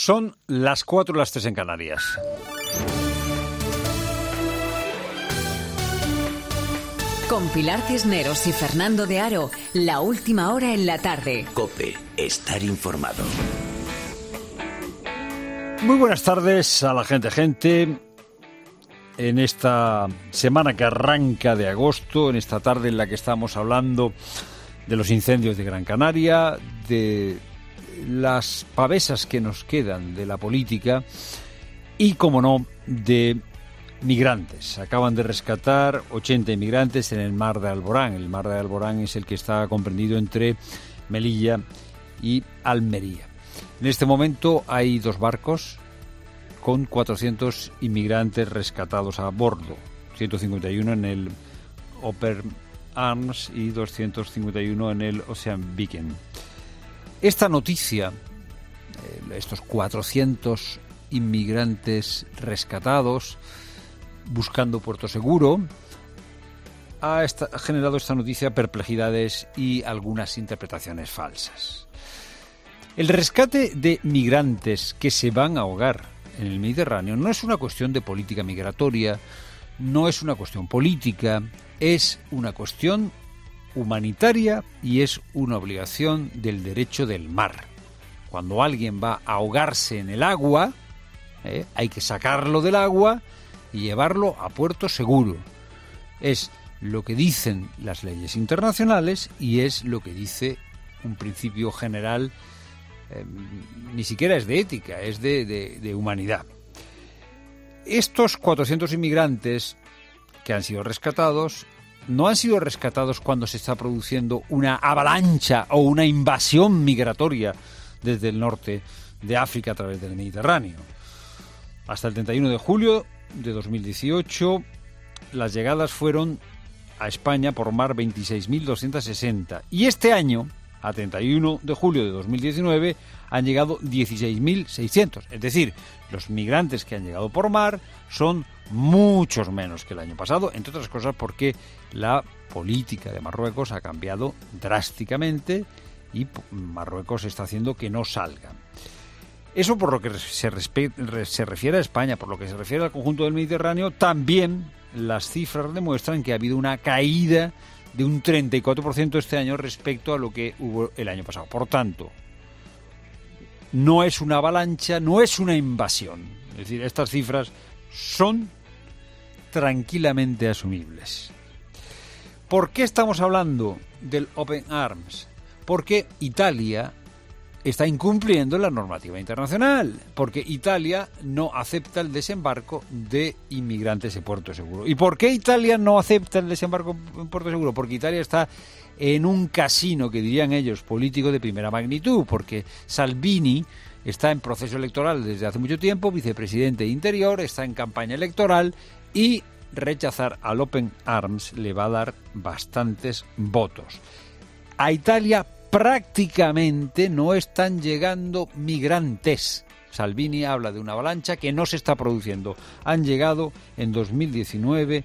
Son las 4 y las 3 en Canarias. Con Pilar Cisneros y Fernando de Aro, la última hora en la tarde. COPE, estar informado. Muy buenas tardes a la gente. En esta semana que arranca de agosto, en esta tarde en la que estamos hablando de los incendios de Gran Canaria, de las pavesas que nos quedan de la política y, como no, de migrantes. Acaban de rescatar 80 inmigrantes en el Mar de Alborán. El Mar de Alborán es el que está comprendido entre Melilla y Almería. En este momento hay 2 barcos con 400 inmigrantes rescatados a bordo. 151 en el Open Arms y 251 en el Ocean Viking. Esta noticia, estos 400 inmigrantes rescatados buscando puerto seguro, ha generado esta noticia perplejidades y algunas interpretaciones falsas. El rescate de migrantes que se van a ahogar en el Mediterráneo no es una cuestión de política migratoria, no es una cuestión política, es una cuestión humanitaria y es una obligación del derecho del mar. Cuando alguien va a ahogarse en el agua, hay que sacarlo del agua y llevarlo a puerto seguro. Es lo que dicen las leyes internacionales y es lo que dice un principio general, ni siquiera es de ética, es de humanidad. Estos 400 inmigrantes que han sido rescatados no han sido rescatados cuando se está produciendo una avalancha o una invasión migratoria desde el norte de África a través del Mediterráneo. Hasta el 31 de julio de 2018, las llegadas fueron a España por mar 26.260 y este año, a 31 de julio de 2019, han llegado 16.600. Es decir, los migrantes que han llegado por mar son muchos menos que el año pasado, entre otras cosas porque la política de Marruecos ha cambiado drásticamente y Marruecos está haciendo que no salgan. Eso por lo que se refiere a España. Por lo que se refiere al conjunto del Mediterráneo, también las cifras demuestran que ha habido una caída de un 34% este año respecto a lo que hubo el año pasado. Por tanto, no es una avalancha, no es una invasión. Es decir, estas cifras son tranquilamente asumibles. ¿Por qué estamos hablando del Open Arms? Porque Italia está incumpliendo la normativa internacional, porque Italia no acepta el desembarco de inmigrantes en puerto seguro. ¿Y por qué Italia no acepta el desembarco en puerto seguro? Porque Italia está en un casino, que dirían ellos, político de primera magnitud, porque Salvini está en proceso electoral desde hace mucho tiempo, vicepresidente de Interior, está en campaña electoral y rechazar al Open Arms le va a dar bastantes votos. A Italia prácticamente no están llegando migrantes. Salvini habla de una avalancha que no se está produciendo. Han llegado en 2019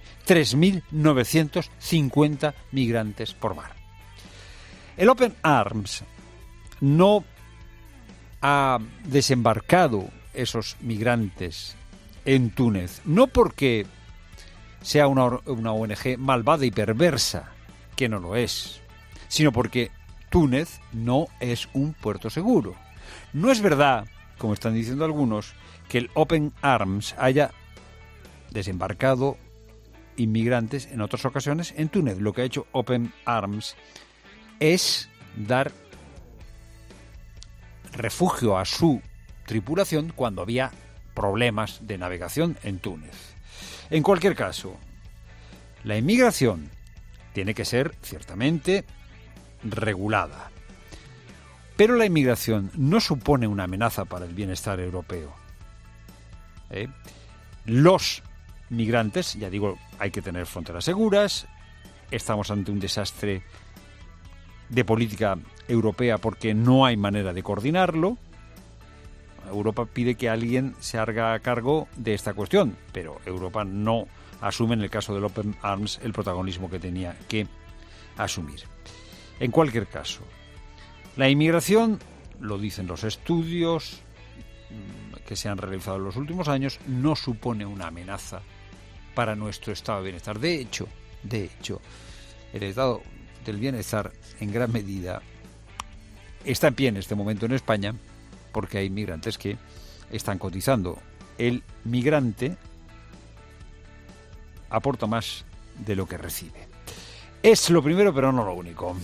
3.950 migrantes por mar. El Open Arms no ha desembarcado esos migrantes en Túnez, no porque sea una ONG malvada y perversa, que no lo es, sino porque Túnez no es un puerto seguro. No es verdad, como están diciendo algunos, que el Open Arms haya desembarcado inmigrantes en otras ocasiones en Túnez. Lo que ha hecho Open Arms es dar refugio a su tripulación cuando había problemas de navegación en Túnez. En cualquier caso, la inmigración tiene que ser ciertamente regulada. Pero la inmigración no supone una amenaza para el bienestar europeo. Los migrantes, ya digo, hay que tener fronteras seguras, estamos ante un desastre de política europea porque no hay manera de coordinarlo. Europa pide que alguien se haga cargo de esta cuestión, pero Europa no asume, en el caso del Open Arms, el protagonismo que tenía que asumir. En cualquier caso, la inmigración, lo dicen los estudios, que se han realizado en los últimos años no supone una amenaza para nuestro estado de bienestar. De hecho, el estado del bienestar en gran medida está en pie en este momento en España porque hay migrantes que están cotizando. El migrante aporta más de lo que recibe. Es lo primero, pero no lo único.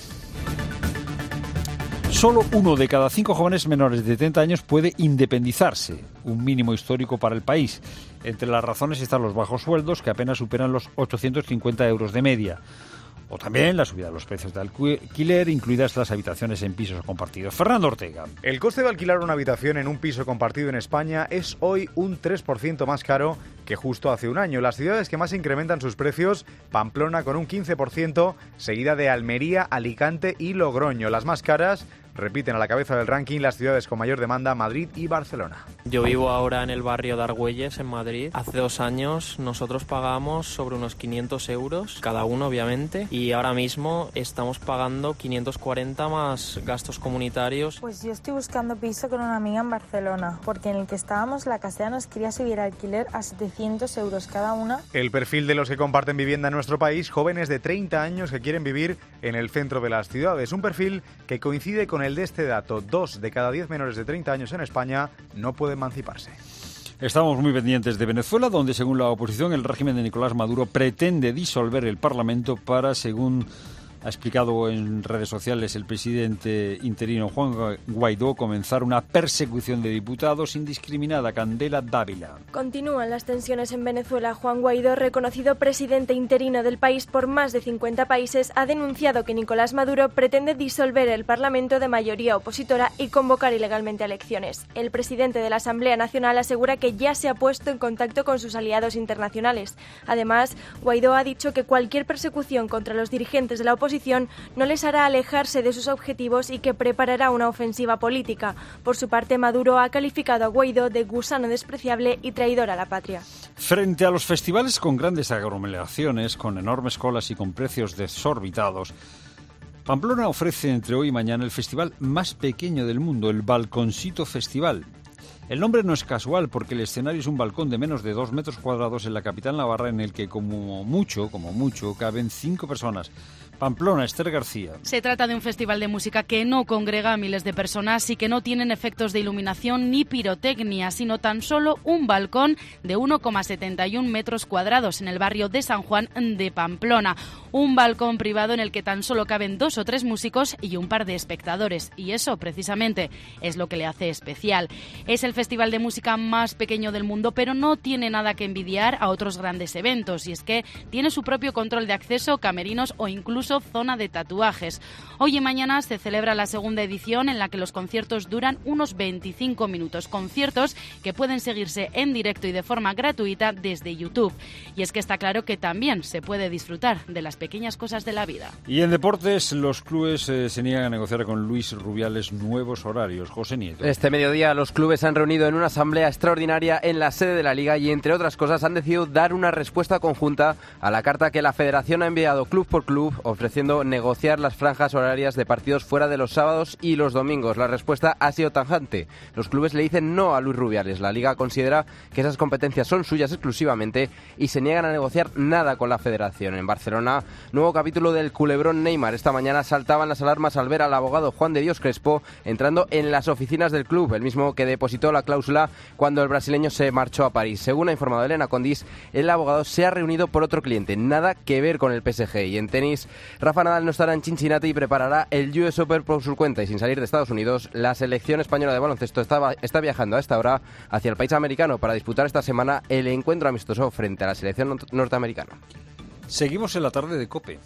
Solo 1 de cada 5 jóvenes menores de 30 años puede independizarse, un mínimo histórico para el país. Entre las razones están los bajos sueldos, que apenas superan los 850 euros de media. O también la subida de los precios de alquiler, incluidas las habitaciones en pisos compartidos. Fernando Ortega. El coste de alquilar una habitación en un piso compartido en España es hoy un 3% más caro que justo hace un año. Las ciudades que más incrementan sus precios, Pamplona con un 15%, seguida de Almería, Alicante y Logroño. Las más caras repiten a la cabeza del ranking las ciudades con mayor demanda, Madrid y Barcelona. Yo vivo ahora en el barrio de Argüelles, en Madrid. Hace 2 años nosotros pagábamos sobre unos 500 euros, cada uno obviamente, y ahora mismo estamos pagando 540 más gastos comunitarios. Pues yo estoy buscando piso con una amiga en Barcelona, porque en el que estábamos la casera nos quería subir el alquiler a 700 euros cada una. El perfil de los que comparten vivienda en nuestro país, jóvenes de 30 años que quieren vivir en el centro de las ciudades. Un perfil que coincide con el de este dato: 2 de cada 10 menores de 30 años en España no pueden emanciparse. Estamos muy pendientes de Venezuela, donde según la oposición el régimen de Nicolás Maduro pretende disolver el Parlamento para, según ha explicado en redes sociales el presidente interino Juan Guaidó, comenzar una persecución de diputados indiscriminada. Candela Dávila. Continúan las tensiones en Venezuela. Juan Guaidó, reconocido presidente interino del país por más de 50 países, ha denunciado que Nicolás Maduro pretende disolver el Parlamento de mayoría opositora y convocar ilegalmente a elecciones. El presidente de la Asamblea Nacional asegura que ya se ha puesto en contacto con sus aliados internacionales. Además, Guaidó ha dicho que cualquier persecución contra los dirigentes de la oposición no les hará alejarse de sus objetivos y que preparará una ofensiva política. Por su parte, Maduro ha calificado a Guaidó de gusano despreciable y traidor a la patria. Frente a los festivales con grandes aglomeraciones, con enormes colas y con precios desorbitados, Pamplona ofrece entre hoy y mañana el festival más pequeño del mundo, el Balconcito Festival. El nombre no es casual porque el escenario es un balcón de menos de 2 metros cuadrados en la capital navarra en el que como mucho, caben 5 personas. Pamplona, Esther García. Se trata de un festival de música que no congrega a miles de personas y que no tienen efectos de iluminación ni pirotecnia, sino tan solo un balcón de 1,71 metros cuadrados en el barrio de San Juan de Pamplona. Un balcón privado en el que tan solo caben 2 o 3 músicos y un par de espectadores. Y eso, precisamente, es lo que le hace especial. Es el festival de música más pequeño del mundo, pero no tiene nada que envidiar a otros grandes eventos. Y es que tiene su propio control de acceso, camerinos o incluso zona de tatuajes. Hoy y mañana se celebra la segunda edición en la que los conciertos duran unos 25 minutos. Conciertos que pueden seguirse en directo y de forma gratuita desde YouTube. Y es que está claro que también se puede disfrutar de las pequeñas cosas de la vida. Y en deportes, los clubes se niegan a negociar con Luis Rubiales nuevos horarios. José Nieto. Este mediodía los clubes se han reunido en una asamblea extraordinaria en la sede de la Liga y, entre otras cosas, han decidido dar una respuesta conjunta a la carta que la Federación ha enviado club por club, ofreciendo negociar las franjas horarias de partidos fuera de los sábados y los domingos. La respuesta ha sido tajante. Los clubes le dicen no a Luis Rubiales. La Liga considera que esas competencias son suyas exclusivamente y se niegan a negociar nada con la Federación. En Barcelona, nuevo capítulo del culebrón Neymar. Esta mañana saltaban las alarmas al ver al abogado Juan de Dios Crespo entrando en las oficinas del club, el mismo que depositó la cláusula cuando el brasileño se marchó a París. Según ha informado Elena Condis, el abogado se ha reunido por otro cliente, nada que ver con el PSG. Y en tenis, Rafa Nadal no estará en Cincinnati y preparará el US Open por su cuenta. Y sin salir de Estados Unidos, la selección española de baloncesto está viajando a esta hora hacia el país americano para disputar esta semana el encuentro amistoso frente a la selección norteamericana. Seguimos en la tarde de COPE.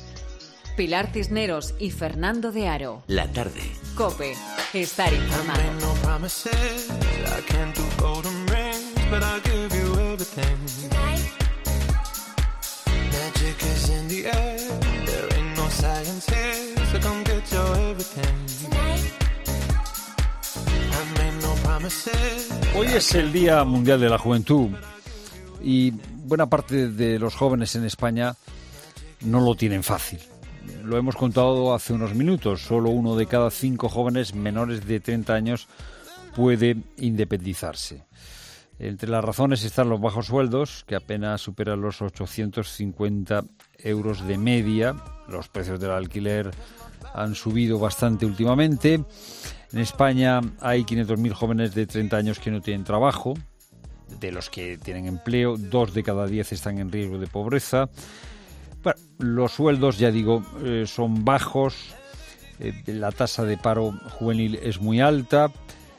Pilar Cisneros y Fernando de Aro. La tarde. COPE. Estar informado. Hoy es el Día Mundial de la Juventud y buena parte de los jóvenes en España no lo tienen fácil. Lo hemos contado hace unos minutos, solo 1 de cada 5 jóvenes menores de 30 años puede independizarse. Entre las razones están los bajos sueldos, que apenas superan los 850 euros de media. Los precios del alquiler han subido bastante últimamente. En España hay 500.000 jóvenes de 30 años que no tienen trabajo. De los que tienen empleo, 2 de cada 10 están en riesgo de pobreza. Bueno, los sueldos, ya digo, son bajos. La tasa de paro juvenil es muy alta.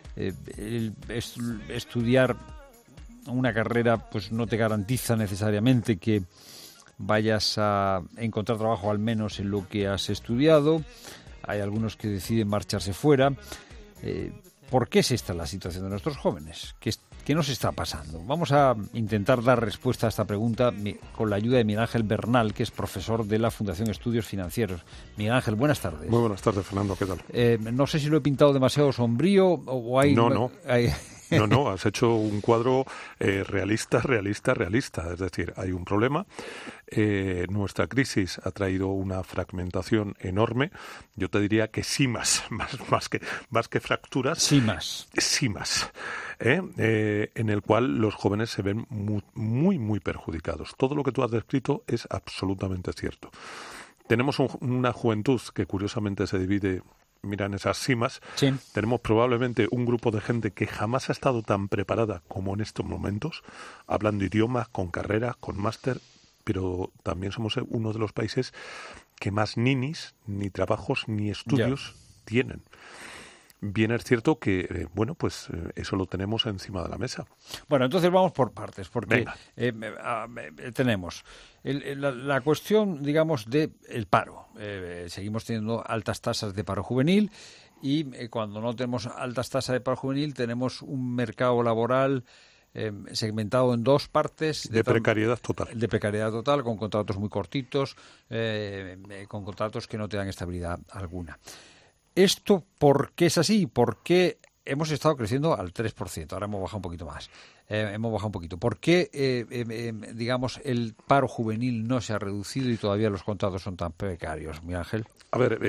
Estudiar una carrera pues no te garantiza necesariamente que vayas a encontrar trabajo al menos en lo que has estudiado. Hay algunos que deciden marcharse fuera. ¿Por qué es esta la situación de nuestros jóvenes? ¿Qué nos está pasando? Vamos a intentar dar respuesta a esta pregunta con la ayuda de Miguel Ángel Bernal, que es profesor de la Fundación Estudios Financieros. Miguel Ángel, buenas tardes. Muy buenas tardes, Fernando, ¿qué tal? No sé si lo he pintado demasiado sombrío o hay... No. No, has hecho un cuadro realista. Es decir, hay un problema. Nuestra crisis ha traído una fragmentación enorme. Yo te diría que más que fracturas. Sí más. En el cual los jóvenes se ven muy perjudicados. Todo lo que tú has descrito es absolutamente cierto. Tenemos una juventud que curiosamente se divide... Mira, en esas cimas, sí. Tenemos probablemente un grupo de gente que jamás ha estado tan preparada como en estos momentos, hablando idiomas, con carreras, con máster, pero también somos uno de los países que más ninis, ni trabajos, ni estudios tienen. Bien es cierto que, eso lo tenemos encima de la mesa. Bueno, entonces vamos por partes, porque tenemos la cuestión, digamos, del paro. Seguimos teniendo altas tasas de paro juvenil y cuando no tenemos altas tasas de paro juvenil tenemos un mercado laboral segmentado en dos partes. De precariedad total. De precariedad total, con contratos muy cortitos, con contratos que no te dan estabilidad alguna. ¿Esto por qué es así? ¿Por qué hemos estado creciendo al 3%? Ahora hemos bajado un poquito más. ¿Por qué, digamos, el paro juvenil no se ha reducido y todavía los contratos son tan precarios, Miguel Ángel? A ver,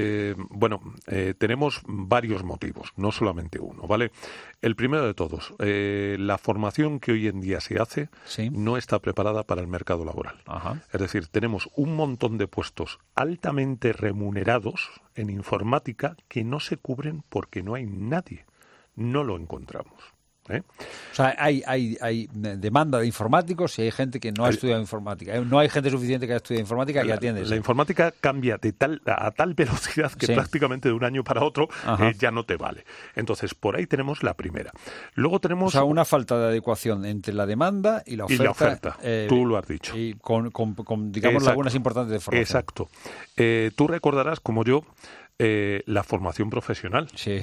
tenemos varios motivos, no solamente uno, ¿vale? El primero de todos, la formación que hoy en día se hace no está preparada para el mercado laboral. Ajá. Es decir, tenemos un montón de puestos altamente remunerados en informática que no se cubren porque no hay nadie. No lo encontramos. O sea, hay demanda de informáticos y hay gente que no ha estudiado informática. No hay gente suficiente que ha estudiado informática que atiende eso. La informática cambia a tal velocidad que prácticamente de un año para otro ya no te vale. Entonces, por ahí tenemos la primera. Luego tenemos... O sea, una falta de adecuación entre la demanda y la oferta. Tú lo has dicho. Y con digamos, lagunas importantes de formación. Exacto. Tú recordarás, como yo, la formación profesional. Sí.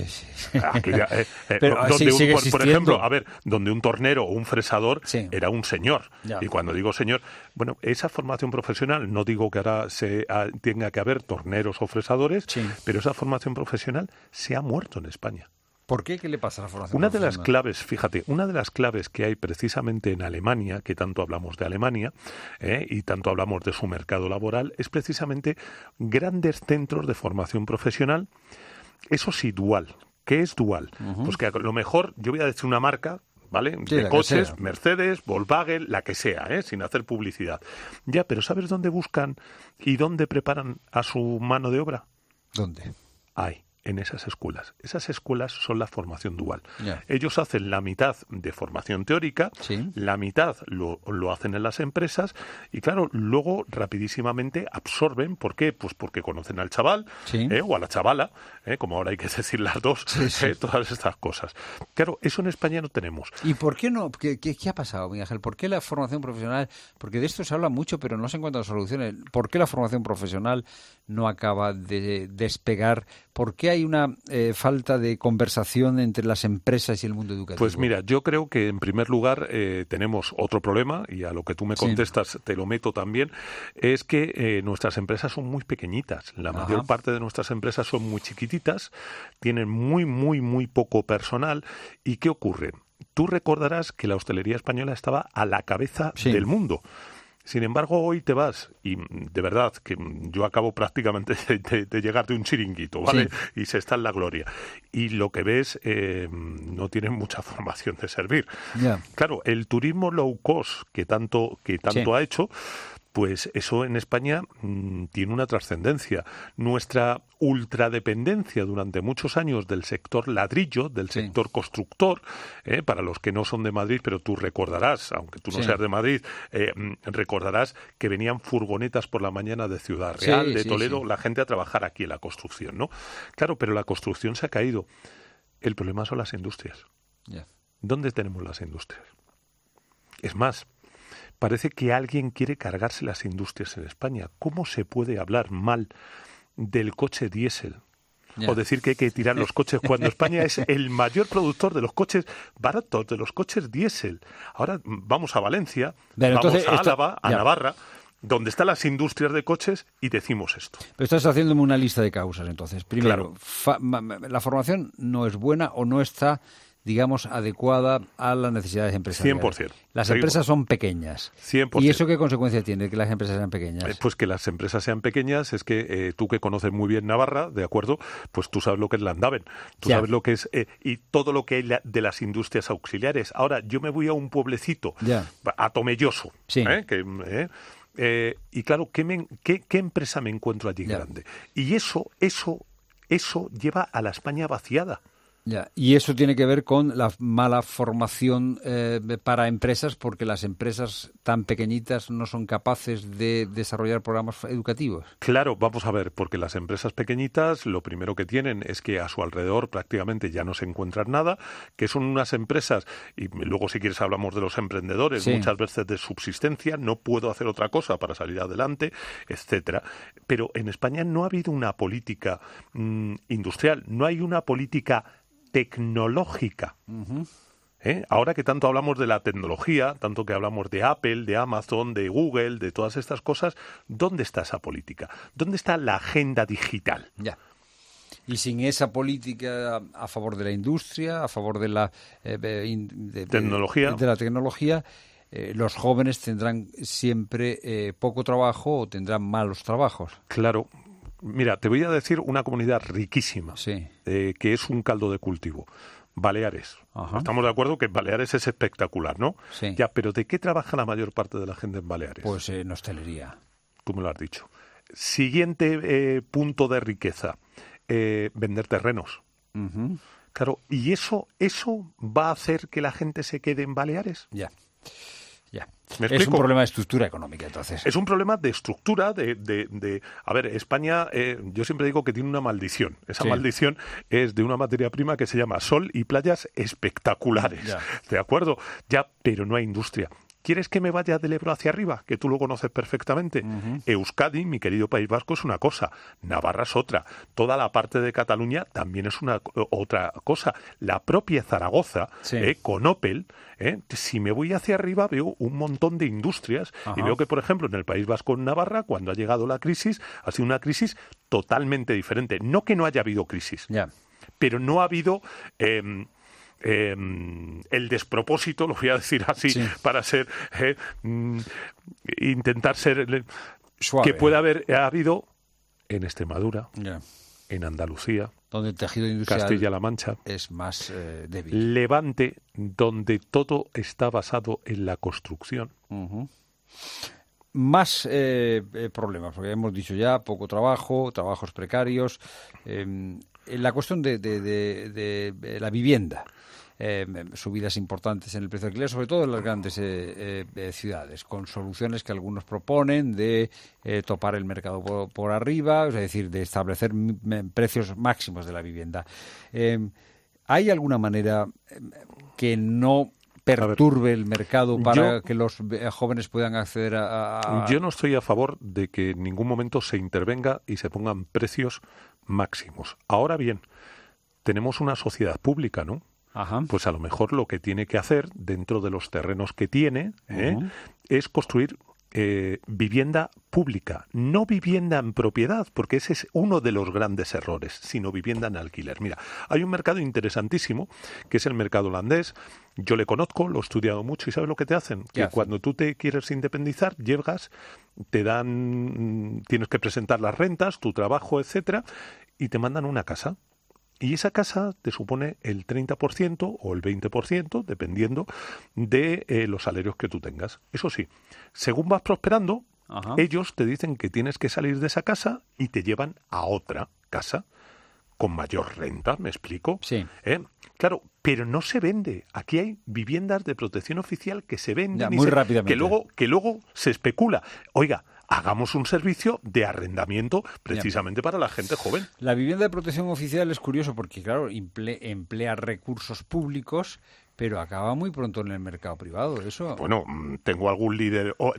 Pero por ejemplo, donde un tornero o un fresador era un señor. Ya. Y cuando digo señor, esa formación profesional, no digo que ahora tenga que haber torneros o fresadores, pero esa formación profesional se ha muerto en España. ¿Por qué? ¿Qué le pasa a la formación profesional? Una de las claves que hay precisamente en Alemania, que tanto hablamos de Alemania y tanto hablamos de su mercado laboral, es precisamente grandes centros de formación profesional, eso sí, dual. ¿Qué es dual? Pues que a lo mejor, yo voy a decir una marca, ¿vale? De coches, Mercedes, Volkswagen, la que sea, sin hacer publicidad. Ya, pero ¿sabes dónde buscan y dónde preparan a su mano de obra? ¿Dónde? En esas escuelas. Esas escuelas son la formación dual. Yeah. Ellos hacen la mitad de formación teórica, la mitad lo hacen en las empresas y, claro, luego rapidísimamente absorben. ¿Por qué? Pues porque conocen al chaval o a la chavala, como ahora hay que decir las dos, todas estas cosas. Claro, eso en España no tenemos. ¿Y por qué no? ¿Qué ha pasado, Miguel Ángel? ¿Por qué la formación profesional? Porque de esto se habla mucho, pero no se encuentran soluciones. ¿Por qué la formación profesional no acaba de despegar? ¿Por qué hay una falta de conversación entre las empresas y el mundo educativo? Pues mira, yo creo que en primer lugar tenemos otro problema, y a lo que tú me contestas te lo meto también, es que nuestras empresas son muy pequeñitas. La mayor parte de nuestras empresas son muy chiquititas, tienen muy poco personal. ¿Y qué ocurre? Tú recordarás que la hostelería española estaba a la cabeza del mundo. Sin embargo, hoy te vas, y de verdad que yo acabo prácticamente de llegar de un chiringuito, ¿vale? Sí. Y se está en la gloria. Y lo que ves no tiene mucha formación de servir. Yeah. Claro, el turismo low cost que tanto ha hecho, pues eso en España tiene una trascendencia. Nuestra ultradependencia durante muchos años del sector ladrillo, del sector constructor, para los que no son de Madrid, pero tú recordarás, aunque tú no seas de Madrid, recordarás que venían furgonetas por la mañana de Ciudad Real, de Toledo, la gente a trabajar aquí en la construcción, ¿no? Claro, pero la construcción se ha caído. El problema son las industrias. Yeah. ¿Dónde tenemos las industrias? Es más, parece que alguien quiere cargarse las industrias en España. ¿Cómo se puede hablar mal del coche diésel? O decir que hay que tirar los coches cuando España es el mayor productor de los coches baratos, de los coches diésel. Ahora vamos a Valencia, vamos a Álava, a Navarra, donde están las industrias de coches y decimos esto. Pero estás haciéndome una lista de causas, entonces. Primero, la formación no es buena o no está, digamos, adecuada a las necesidades empresariales. 100%. Las empresas son pequeñas. 100%. ¿Y eso qué consecuencia tiene, que las empresas sean pequeñas? Pues que las empresas sean pequeñas es que tú que conoces muy bien Navarra, ¿de acuerdo? Pues tú sabes lo que es Landaven, tú sabes lo que es y todo lo que hay de las industrias auxiliares. Ahora, yo me voy a un pueblecito, a Tomelloso, y claro, ¿qué empresa me encuentro allí grande? Y eso lleva a la España vaciada. Ya, y eso tiene que ver con la mala formación para empresas, porque las empresas tan pequeñitas no son capaces de desarrollar programas educativos. Claro, vamos a ver, porque las empresas pequeñitas lo primero que tienen es que a su alrededor prácticamente ya no se encuentran nada, que son unas empresas, y luego si quieres hablamos de los emprendedores, muchas veces de subsistencia, no puedo hacer otra cosa para salir adelante, etcétera. Pero en España no ha habido una política industrial, no hay una política tecnológica. Ahora que tanto hablamos de la tecnología, tanto que hablamos de Apple, de Amazon, de Google, de todas estas cosas, ¿dónde está esa política? ¿Dónde está la agenda digital? Ya. Y sin esa política a favor de la industria, a favor de la tecnología, los jóvenes tendrán siempre poco trabajo o tendrán malos trabajos. Claro. Mira, te voy a decir una comunidad riquísima, que es un caldo de cultivo. Baleares. Ajá. Estamos de acuerdo que Baleares es espectacular, ¿no? Sí. Ya, pero ¿de qué trabaja la mayor parte de la gente en Baleares? Pues en hostelería. Tú me lo has dicho. Siguiente punto de riqueza, vender terrenos. Claro, ¿y eso va a hacer que la gente se quede en Baleares? Ya. Es un problema de estructura económica, entonces. Es un problema de estructura, A ver, España, yo siempre digo que tiene una maldición. Esa maldición es de una materia prima que se llama sol y playas espectaculares. ¿De acuerdo? Ya, pero no hay industria. ¿Quieres que me vaya del Ebro hacia arriba? Que tú lo conoces perfectamente. Euskadi, mi querido País Vasco, es una cosa. Navarra es otra. Toda la parte de Cataluña también es otra cosa. La propia Zaragoza, con Opel, si me voy hacia arriba veo un montón de industrias. Y veo que, por ejemplo, en el País Vasco, en Navarra, cuando ha llegado la crisis, ha sido una crisis totalmente diferente. No que no haya habido crisis, pero no ha habido... el despropósito, lo voy a decir así, para ser intentar ser suave, que puede haber habido en Extremadura, en Andalucía, donde el tejido industrial Castilla-La Mancha es más débil, Levante, donde todo está basado en la construcción. Más problemas, porque hemos dicho ya poco trabajo, trabajos precarios, la cuestión de la vivienda. Subidas importantes en el precio de alquiler, sobre todo en las grandes ciudades, con soluciones que algunos proponen de topar el mercado por arriba, es decir, de establecer precios máximos de la vivienda. ¿Hay alguna manera que no perturbe el mercado para que los jóvenes puedan acceder a...? Yo no estoy a favor de que en ningún momento se intervenga y se pongan precios máximos. Ahora bien, tenemos una sociedad pública, ¿no? Pues a lo mejor lo que tiene que hacer dentro de los terrenos que tiene es construir vivienda pública, no vivienda en propiedad, porque ese es uno de los grandes errores, sino vivienda en alquiler. Mira, hay un mercado interesantísimo, que es el mercado holandés, Yo le conozco, lo he estudiado mucho y ¿sabes lo que te hacen? Que cuando tú te quieres independizar, llegas, te dan, tienes que presentar las rentas, tu trabajo, etcétera, y te mandan una casa. Y esa casa te supone el 30% o el 20%, dependiendo de los salarios que tú tengas. Eso sí, según vas prosperando, ellos te dicen que tienes que salir de esa casa y te llevan a otra casa con mayor renta, ¿me explico? Sí. Claro, pero no se vende. Aquí hay viviendas de protección oficial que se venden muy rápidamente. Que luego se especula. Oiga, hagamos un servicio de arrendamiento precisamente para la gente joven. La vivienda de protección oficial es curioso porque, claro, emplea recursos públicos, pero acaba muy pronto en el mercado privado. Eso. Bueno, tengo algún líder o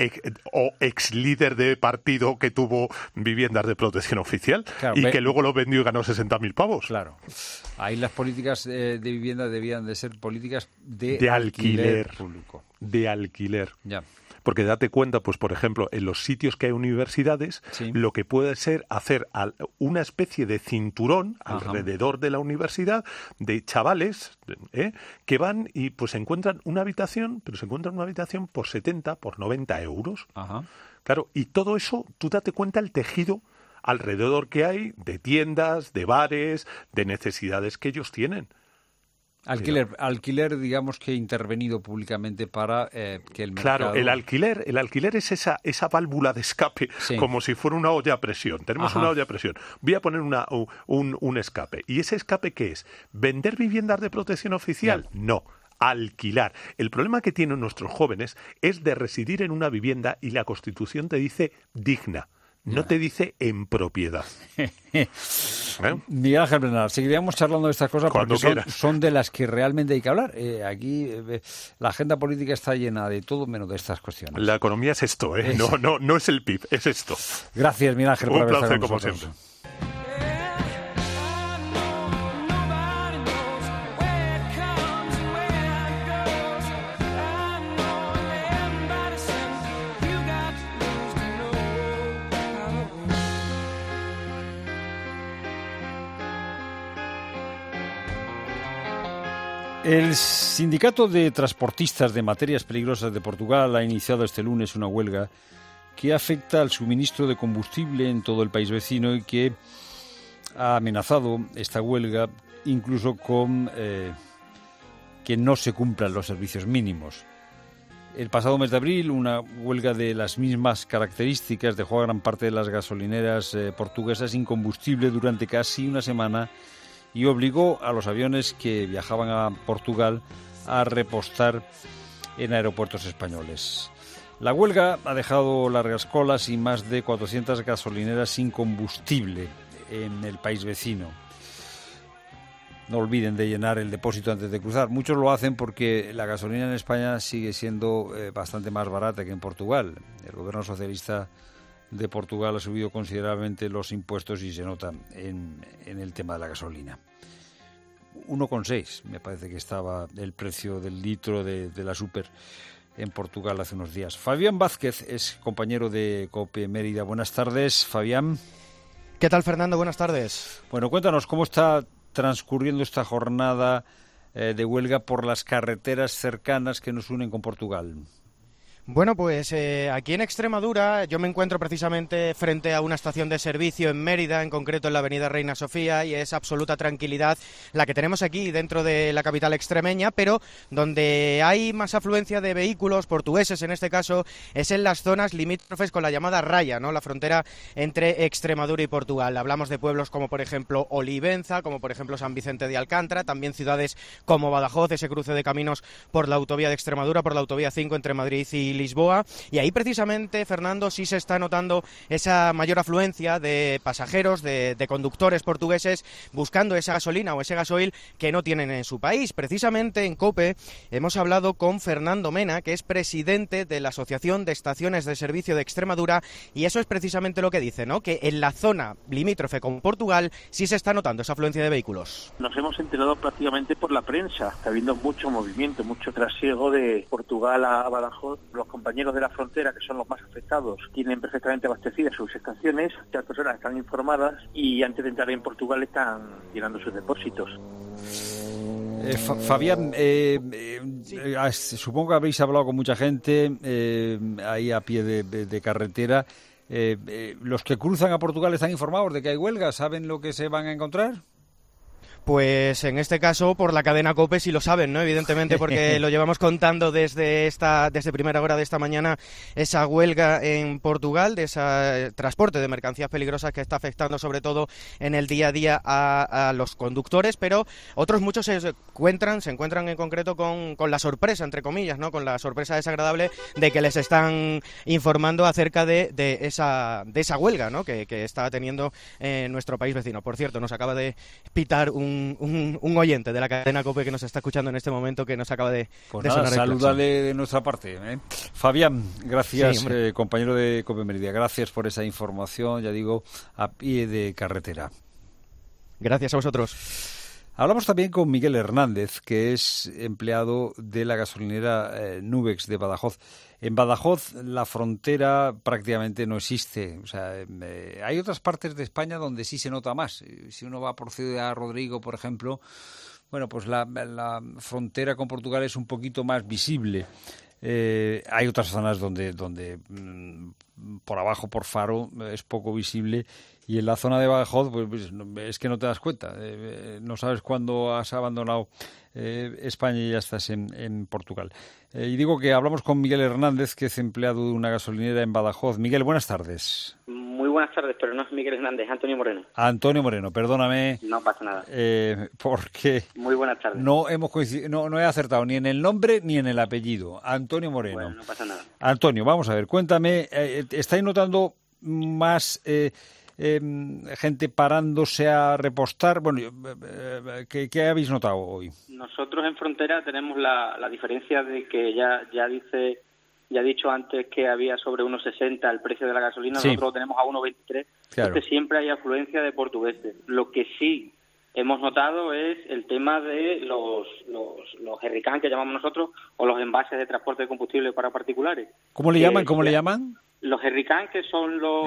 ex líder de partido que tuvo viviendas de protección oficial, claro, y que luego lo vendió y ganó 60.000 pavos. Claro. Ahí las políticas de vivienda debían de ser políticas de alquiler público. De alquiler. Ya. Porque date cuenta, pues por ejemplo, en los sitios que hay universidades, lo que puede ser hacer una especie de cinturón alrededor de la universidad de chavales que van y pues encuentran una habitación, pero se encuentran una habitación por 70, por 90 euros. Claro, y todo eso, tú date cuenta el tejido alrededor que hay de tiendas, de bares, de necesidades que ellos tienen. Alquiler, digamos que intervenido públicamente para que el mercado... Claro, el alquiler es esa válvula de escape, como si fuera una olla a presión. Tenemos una olla a presión. Voy a poner un escape. ¿Y ese escape qué es? ¿Vender viviendas de protección oficial? No. Alquilar. El problema que tienen nuestros jóvenes es de residir en una vivienda y la Constitución te dice digna. No te dice en propiedad. Miguel Ángel Bernal, seguiríamos charlando de estas cosas porque son de las que realmente hay que hablar. Aquí la agenda política está llena de todo menos de estas cuestiones. La economía es esto, no es el PIB, es esto. Gracias, Miguel Ángel, por haber estado con nosotros. Un placer, como siempre. El Sindicato de Transportistas de Materias Peligrosas de Portugal ha iniciado este lunes una huelga que afecta al suministro de combustible en todo el país vecino y que ha amenazado esta huelga incluso con que no se cumplan los servicios mínimos. El pasado mes de abril, una huelga de las mismas características dejó a gran parte de las gasolineras portuguesas sin combustible durante casi una semana y obligó a los aviones que viajaban a Portugal a repostar en aeropuertos españoles. La huelga ha dejado largas colas y más de 400 gasolineras sin combustible en el país vecino. No olviden de llenar el depósito antes de cruzar. Muchos lo hacen porque la gasolina en España sigue siendo bastante más barata que en Portugal. El gobierno socialista de Portugal ha subido considerablemente los impuestos y se nota en el tema de la gasolina. 1,6 me parece que estaba el precio del litro de la Super en Portugal hace unos días. Fabián Vázquez es compañero de COPE Mérida. Buenas tardes, Fabián. ¿Qué tal, Fernando? Buenas tardes. Bueno, cuéntanos cómo está transcurriendo esta jornada de huelga por las carreteras cercanas que nos unen con Portugal. Bueno, pues aquí en Extremadura yo me encuentro precisamente frente a una estación de servicio en Mérida, en concreto en la avenida Reina Sofía, y es absoluta tranquilidad la que tenemos aquí dentro de la capital extremeña, pero donde hay más afluencia de vehículos portugueses, en este caso, es en las zonas limítrofes con la llamada raya, ¿no? La frontera entre Extremadura y Portugal. Hablamos de pueblos como, por ejemplo, Olivenza, como, por ejemplo, San Vicente de Alcántara, también ciudades como Badajoz, ese cruce de caminos por la autovía de Extremadura, por la autovía 5 entre Madrid y Lisboa, y ahí precisamente, Fernando, sí se está notando esa mayor afluencia de pasajeros, de conductores portugueses buscando esa gasolina o ese gasoil que no tienen en su país. Precisamente en COPE hemos hablado con Fernando Mena, que es presidente de la Asociación de Estaciones de Servicio de Extremadura, y eso es precisamente lo que dice, ¿no? Que en la zona limítrofe con Portugal sí se está notando esa afluencia de vehículos. Nos hemos enterado prácticamente por la prensa, está habiendo mucho movimiento, mucho trasiego de Portugal a Badajoz, los compañeros de la frontera, que son los más afectados, tienen perfectamente abastecidas sus estaciones, las personas están informadas y antes de entrar en Portugal están llenando sus depósitos. Fabián, supongo que habéis hablado con mucha gente ahí a pie de carretera. ¿Los que cruzan a Portugal están informados de que hay huelga? ¿Saben lo que se van a encontrar? Pues en este caso por la cadena COPE sí lo saben, ¿no? Evidentemente, porque lo llevamos contando desde primera hora de esta mañana, esa huelga en Portugal, de ese transporte de mercancías peligrosas que está afectando sobre todo en el día a día a los conductores, pero otros muchos se encuentran en concreto con la sorpresa, entre comillas, ¿no? Con la sorpresa desagradable de que les están informando acerca de esa huelga, ¿no? Que está teniendo nuestro país vecino. Por cierto, nos acaba de pitar un oyente de la cadena COPE que nos está escuchando en este momento, que nos acaba de sonar. Salúdale de nuestra parte, ¿eh? Fabián, gracias, compañero de COPE Mérida, gracias por esa información, ya digo, a pie de carretera. Gracias a vosotros. Hablamos también con Miguel Hernández, que es empleado de la gasolinera Nubex de Badajoz. En Badajoz la frontera prácticamente no existe. O sea, hay otras partes de España donde sí se nota más. Si uno va por Ciudad Rodrigo, por ejemplo, bueno, pues la frontera con Portugal es un poquito más visible. Hay otras zonas donde por abajo, por Faro, es poco visible. Y en la zona de Badajoz, pues es que no te das cuenta. No sabes cuándo has abandonado España y ya estás en Portugal. Y digo que hablamos con Miguel Hernández, que es empleado de una gasolinera en Badajoz. Miguel, buenas tardes. Muy buenas tardes, pero no es Miguel Hernández, es Antonio Moreno. Antonio Moreno, perdóname. No pasa nada. Porque muy buenas tardes. No hemos coincidido, no he acertado ni en el nombre ni en el apellido. Antonio Moreno. Bueno, no pasa nada. Antonio, vamos a ver, cuéntame, ¿estáis notando más gente parándose a repostar? Bueno, ¿qué habéis notado hoy? Nosotros en frontera tenemos la diferencia de que ya ha dicho antes que había sobre 1,60 el precio de la gasolina, sí. Nosotros lo tenemos a 1,23, claro. Entonces siempre hay afluencia de portugueses. Lo que sí hemos notado es el tema de los jerrycans que llamamos nosotros, o los envases de transporte de combustible para particulares. ¿Cómo le llaman? Los jerrycans, que son los...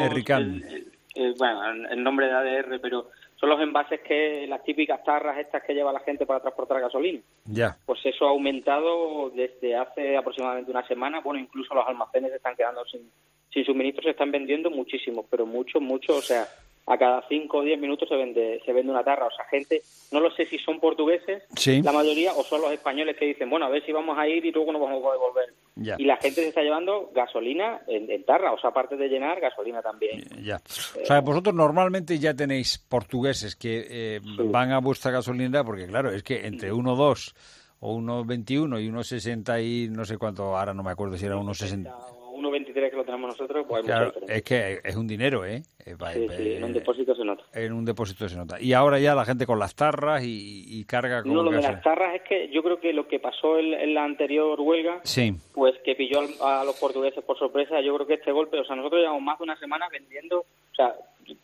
bueno, el nombre de ADR, pero son los envases que las típicas tarras estas que lleva la gente para transportar gasolina. Ya. Pues eso ha aumentado desde hace aproximadamente una semana. Bueno, incluso los almacenes se están quedando sin suministros, se están vendiendo muchísimos, pero mucho, o sea, a cada 5 o 10 minutos se vende una tarra. O sea, gente, no lo sé si son portugueses, sí, la mayoría, o son los españoles que dicen, bueno, a ver si vamos a ir y luego nos vamos a poder volver. Ya. Y la gente se está llevando gasolina en tarra, o sea, aparte de llenar, gasolina también. Ya. O sea, vosotros normalmente ya tenéis portugueses que sí, van a vuestra gasolinera, porque claro, es que entre 1,2 o 1,21 y 1,60 y no sé cuánto, ahora no me acuerdo si era 1,60... 1,23 que lo tenemos nosotros, pues claro, es que es un dinero, ¿eh? Sí, en un depósito se nota. En un depósito se nota. Y ahora ya la gente con las tarras y carga con... No, lo de las tarras es que yo creo que lo que pasó en la anterior huelga, sí, pues que pilló a los portugueses por sorpresa. Yo creo que este golpe, o sea, nosotros llevamos más de una semana vendiendo, o sea,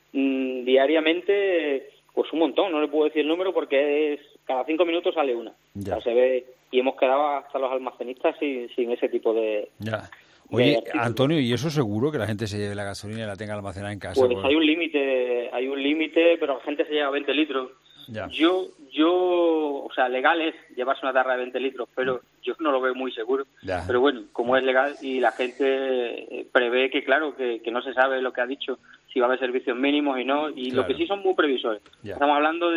diariamente, pues un montón, no le puedo decir el número porque es cada 5 minutos sale una. Ya. O sea, se ve, y hemos quedado hasta los almacenistas sin ese tipo de... Ya. Oye, Antonio, ¿y eso seguro que la gente se lleve la gasolina y la tenga almacenada en casa? Pues hay un límite, pero la gente se lleva 20 litros. Ya. Yo, o sea, legal es llevarse una tarra de 20 litros, pero yo no lo veo muy seguro. Ya. Pero bueno, como es legal y la gente prevé que, claro, que no se sabe lo que ha dicho, si va a haber servicios mínimos y no, y claro, lo que sí son muy previsores. Ya. Estamos hablando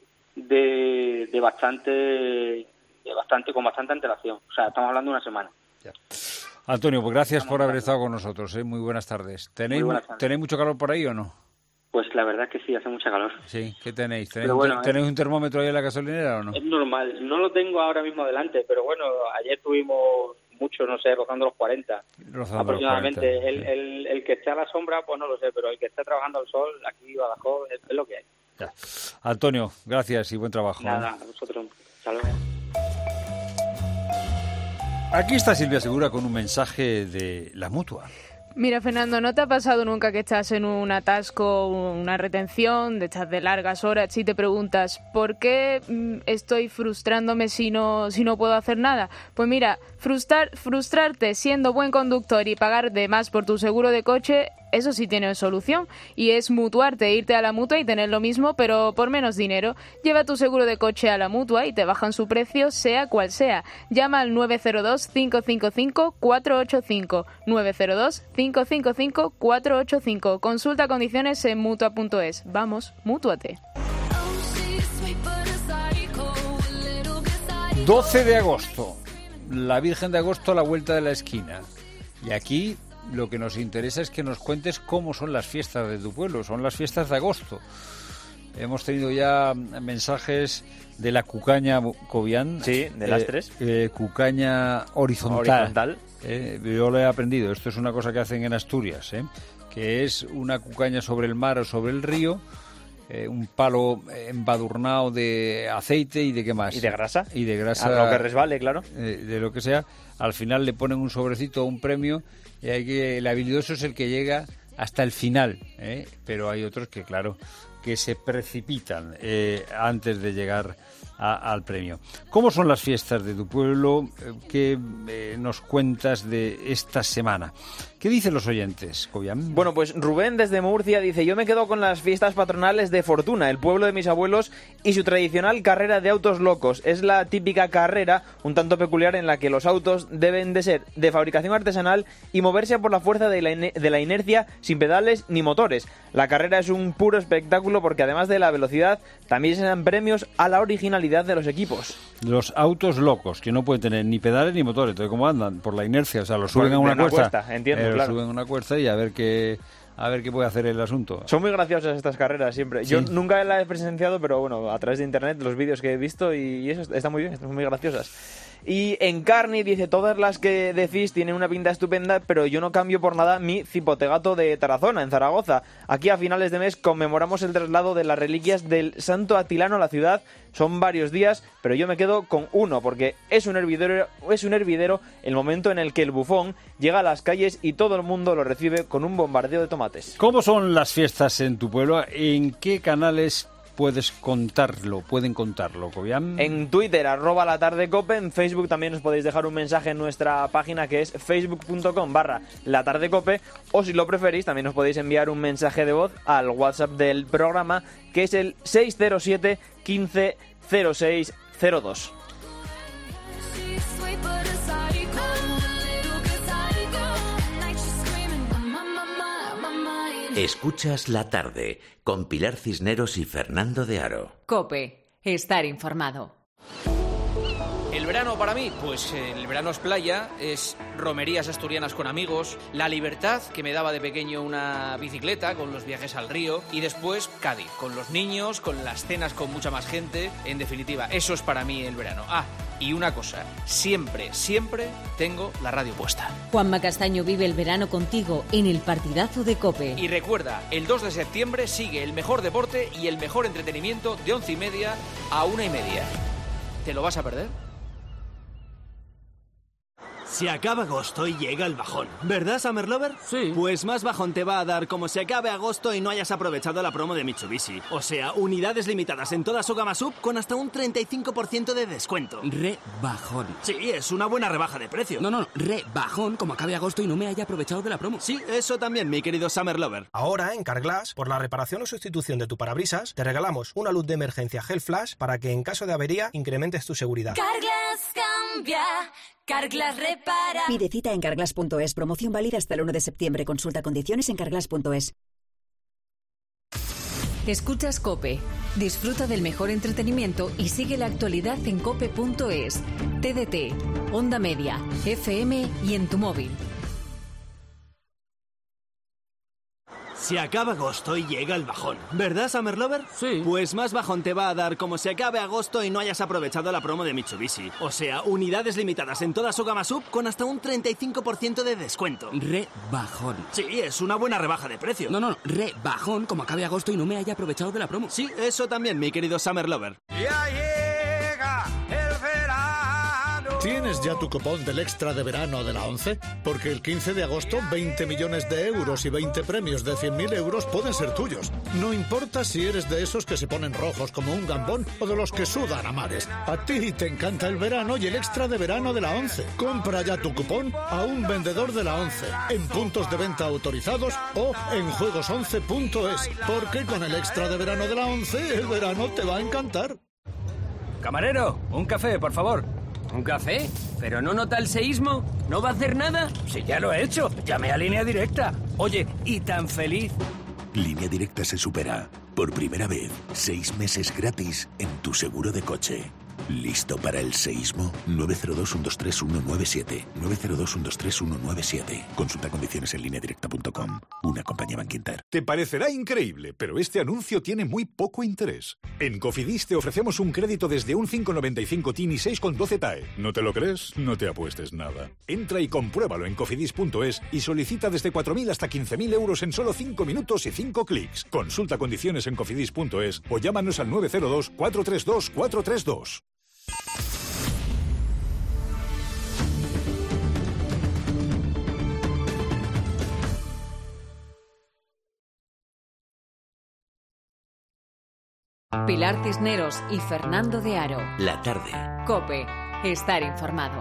de bastante con bastante antelación. O sea, estamos hablando de una semana. Ya. Antonio, pues gracias por haber estado con nosotros. Muy buenas tardes. ¿Tenéis mucho calor por ahí o no? Pues la verdad que sí, hace mucha calor. Sí, ¿qué tenéis? ¿Tenéis un termómetro ahí en la gasolinera o no? Es normal, no lo tengo ahora mismo delante, pero bueno, ayer tuvimos mucho, no sé, rozando los 40 aproximadamente. Los 40, sí. El que esté a la sombra, pues no lo sé, pero el que esté trabajando al sol, aquí Badajoz, es lo que hay. Ya. Antonio, gracias y buen trabajo. Nada, a vosotros. Saludos. Aquí está Silvia Segura con un mensaje de la Mutua. Mira, Fernando, ¿no te ha pasado nunca que estás en un atasco, una retención, de estas de largas horas y te preguntas ¿por qué estoy frustrándome si no puedo hacer nada? Pues mira, frustrarte siendo buen conductor y pagar de más por tu seguro de coche, eso sí tiene solución, y es mutuarte, irte a la Mutua y tener lo mismo, pero por menos dinero. Lleva tu seguro de coche a la Mutua y te bajan su precio, sea cual sea. Llama al 902-555-485, 902-555-485. Consulta condiciones en Mutua.es. Vamos, mútuate. 12 de agosto, la Virgen de Agosto a la vuelta de la esquina. Y aquí lo que nos interesa es que nos cuentes cómo son las fiestas de tu pueblo. Son las fiestas de agosto. Hemos tenido ya mensajes de la cucaña Cobian. Sí, de las tres. Cucaña horizontal. Yo lo he aprendido. Esto es una cosa que hacen en Asturias, que es una cucaña sobre el mar o sobre el río. Un palo embadurnado de aceite y de qué más. Y de grasa. Y de grasa. A lo que resbale, claro. De lo que sea. Al final le ponen un sobrecito, un premio, y el habilidoso es el que llega hasta el final. Pero hay otros que, claro, que se precipitan antes de llegar al premio. ¿Cómo son las fiestas de tu pueblo? ¿Qué nos cuentas de esta semana? ¿Qué dicen los oyentes, Cobian? Bueno, pues Rubén desde Murcia dice: yo me quedo con las fiestas patronales de Fortuna, el pueblo de mis abuelos, y su tradicional carrera de autos locos. Es la típica carrera, un tanto peculiar, en la que los autos deben de ser de fabricación artesanal y moverse por la fuerza de la inercia, sin pedales ni motores. La carrera es un puro espectáculo porque además de la velocidad, también se dan premios a la originalidad de los equipos. Los autos locos, que no pueden tener ni pedales ni motores. Entonces, ¿cómo andan? Por la inercia, o sea, los suben a una cuesta. Entiendo, claro. Suben a una cuesta y a ver qué puede hacer el asunto. Son muy graciosas estas carreras siempre. Sí. Yo nunca las he presenciado, pero bueno, a través de internet, los vídeos que he visto, y eso está muy bien, están muy graciosas. Y Encarni dice: todas las que decís tienen una pinta estupenda, pero yo no cambio por nada mi cipotegato de Tarazona, en Zaragoza. Aquí a finales de mes conmemoramos el traslado de las reliquias del Santo Atilano a la ciudad. Son varios días, pero yo me quedo con uno, porque es un hervidero el momento en el que el bufón llega a las calles y todo el mundo lo recibe con un bombardeo de tomates. ¿Cómo son las fiestas en tu pueblo? ¿En qué canales pueden contarlo, Cobian? En Twitter, @latardecope, en Facebook también os podéis dejar un mensaje en nuestra página, que es facebook.com/latardecope, o si lo preferís también os podéis enviar un mensaje de voz al WhatsApp del programa, que es el 607 15 06 02. Escuchas La Tarde con Pilar Cisneros y Fernando de Aro. COPE, estar informado. El verano para mí, pues el verano es playa, es romerías asturianas con amigos, la libertad que me daba de pequeño una bicicleta con los viajes al río, y después Cádiz, con los niños, con las cenas con mucha más gente. En definitiva, eso es para mí el verano. Y una cosa, siempre tengo la radio puesta. Juanma Castaño vive el verano contigo en el partidazo de COPE. Y recuerda, el 2 de septiembre sigue el mejor deporte y el mejor entretenimiento de 11:30 a 1:30. ¿Te lo vas a perder? Se acaba agosto y llega el bajón, ¿verdad, Summer Lover? Sí. Pues más bajón te va a dar como se acabe agosto y no hayas aprovechado la promo de Mitsubishi. O sea, unidades limitadas en toda su gama sub con hasta un 35% de descuento. Rebajón. Sí, es una buena rebaja de precio. No, rebajón, como acabe agosto y no me haya aprovechado de la promo. Sí, eso también, mi querido Summer Lover. Ahora, en Carglass, por la reparación o sustitución de tu parabrisas, te regalamos una luz de emergencia Gel Flash para que en caso de avería incrementes tu seguridad. Carglass cambia. Carglass repara. Pide cita en carglass.es. Promoción válida hasta el 1 de septiembre. Consulta condiciones en carglass.es. Escuchas COPE. Disfruta del mejor entretenimiento y sigue la actualidad en cope.es. TDT, Onda Media, FM y en tu móvil. Se acaba agosto y llega el bajón, ¿verdad, Summer Lover? Sí. Pues más bajón te va a dar como se acabe agosto y no hayas aprovechado la promo de Mitsubishi. O sea, unidades limitadas en toda su gama sub con hasta un 35% de descuento. Rebajón. Sí, es una buena rebaja de precio. No, rebajón, como acabe agosto y no me haya aprovechado de la promo. Sí, eso también, mi querido Summer Lover. Ya llega el verano. ¿Tienes ya tu cupón del extra de verano de la ONCE? Porque el 15 de agosto 20 millones de euros y 20 premios de 100.000 euros pueden ser tuyos. No importa si eres de esos que se ponen rojos como un gambón o de los que sudan a mares. A ti te encanta el verano y el extra de verano de la ONCE. Compra ya tu cupón a un vendedor de la ONCE, en puntos de venta autorizados o en juegos11.es. Porque con el extra de verano de la ONCE, el verano te va a encantar. Camarero, un café, por favor. ¿Un café? ¿Pero no nota el seísmo? ¿No va a hacer nada? Sí, ya lo he hecho. Llamé a Línea Directa. Oye, y tan feliz. Línea Directa se supera. Por primera vez, 6 meses gratis en tu seguro de coche. ¿Listo para el seísmo? 902-123-197. 902-123-197. Consulta condiciones en lineadirecta.com. Una compañía Bankinter. Te parecerá increíble, pero este anuncio tiene muy poco interés. En Cofidis te ofrecemos un crédito desde un 5,95 TIN y 6,12 TAE. ¿No te lo crees? No te apuestes nada. Entra y compruébalo en cofidis.es y solicita desde 4.000 hasta 15.000 euros en solo 5 minutos y 5 clics. Consulta condiciones en cofidis.es o llámanos al 902-432-432. Pilar Cisneros y Fernando de Aro. La tarde. COPE. Estar informado.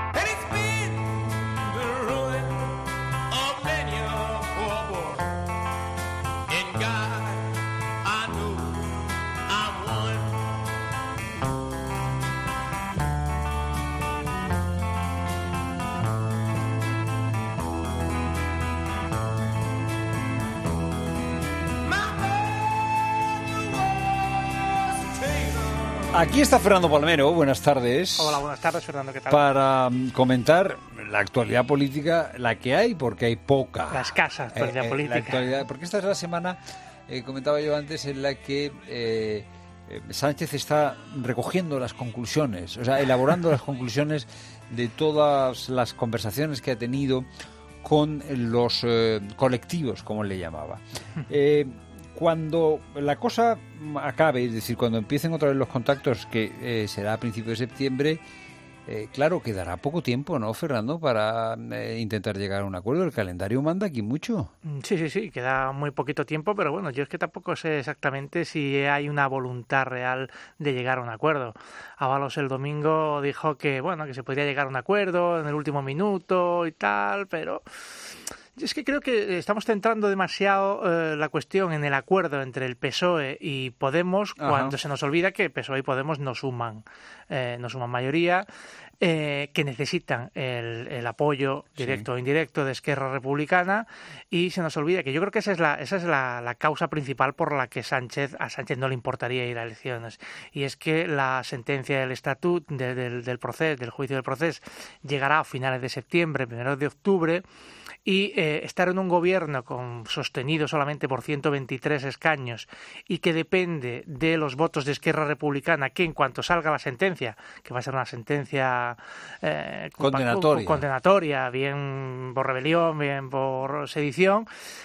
Aquí está Fernando Palmero, buenas tardes. Hola, buenas tardes, Fernando, ¿qué tal? Para comentar la actualidad política, la que hay, porque hay poca. La escasa actualidad política. Porque esta es la semana, comentaba yo antes, en la que Sánchez está recogiendo las conclusiones, o sea, elaborando las conclusiones de todas las conversaciones que ha tenido con los colectivos, como le llamaba. Cuando la cosa acabe, es decir, cuando empiecen otra vez los contactos, que será a principios de septiembre, claro, quedará poco tiempo, ¿no, Fernando?, para intentar llegar a un acuerdo. El calendario manda aquí mucho. Sí, queda muy poquito tiempo, pero bueno, yo es que tampoco sé exactamente si hay una voluntad real de llegar a un acuerdo. Ábalos el domingo dijo que, bueno, que se podría llegar a un acuerdo en el último minuto y tal, pero... Es que creo que estamos centrando demasiado la cuestión en el acuerdo entre el PSOE y Podemos, cuando se nos olvida que PSOE y Podemos no suman mayoría, que necesitan el apoyo directo o indirecto de Esquerra Republicana, y se nos olvida que yo creo que esa es la causa principal por la que a Sánchez no le importaría ir a elecciones, y es que la sentencia del estatut del juicio del proceso llegará a finales de septiembre, primeros de octubre, y estar en un gobierno sostenido solamente por 123 escaños y que depende de los votos de Esquerra Republicana, que en cuanto salga la sentencia, que va a ser una sentencia condenatoria, bien por rebelión, bien por sedición,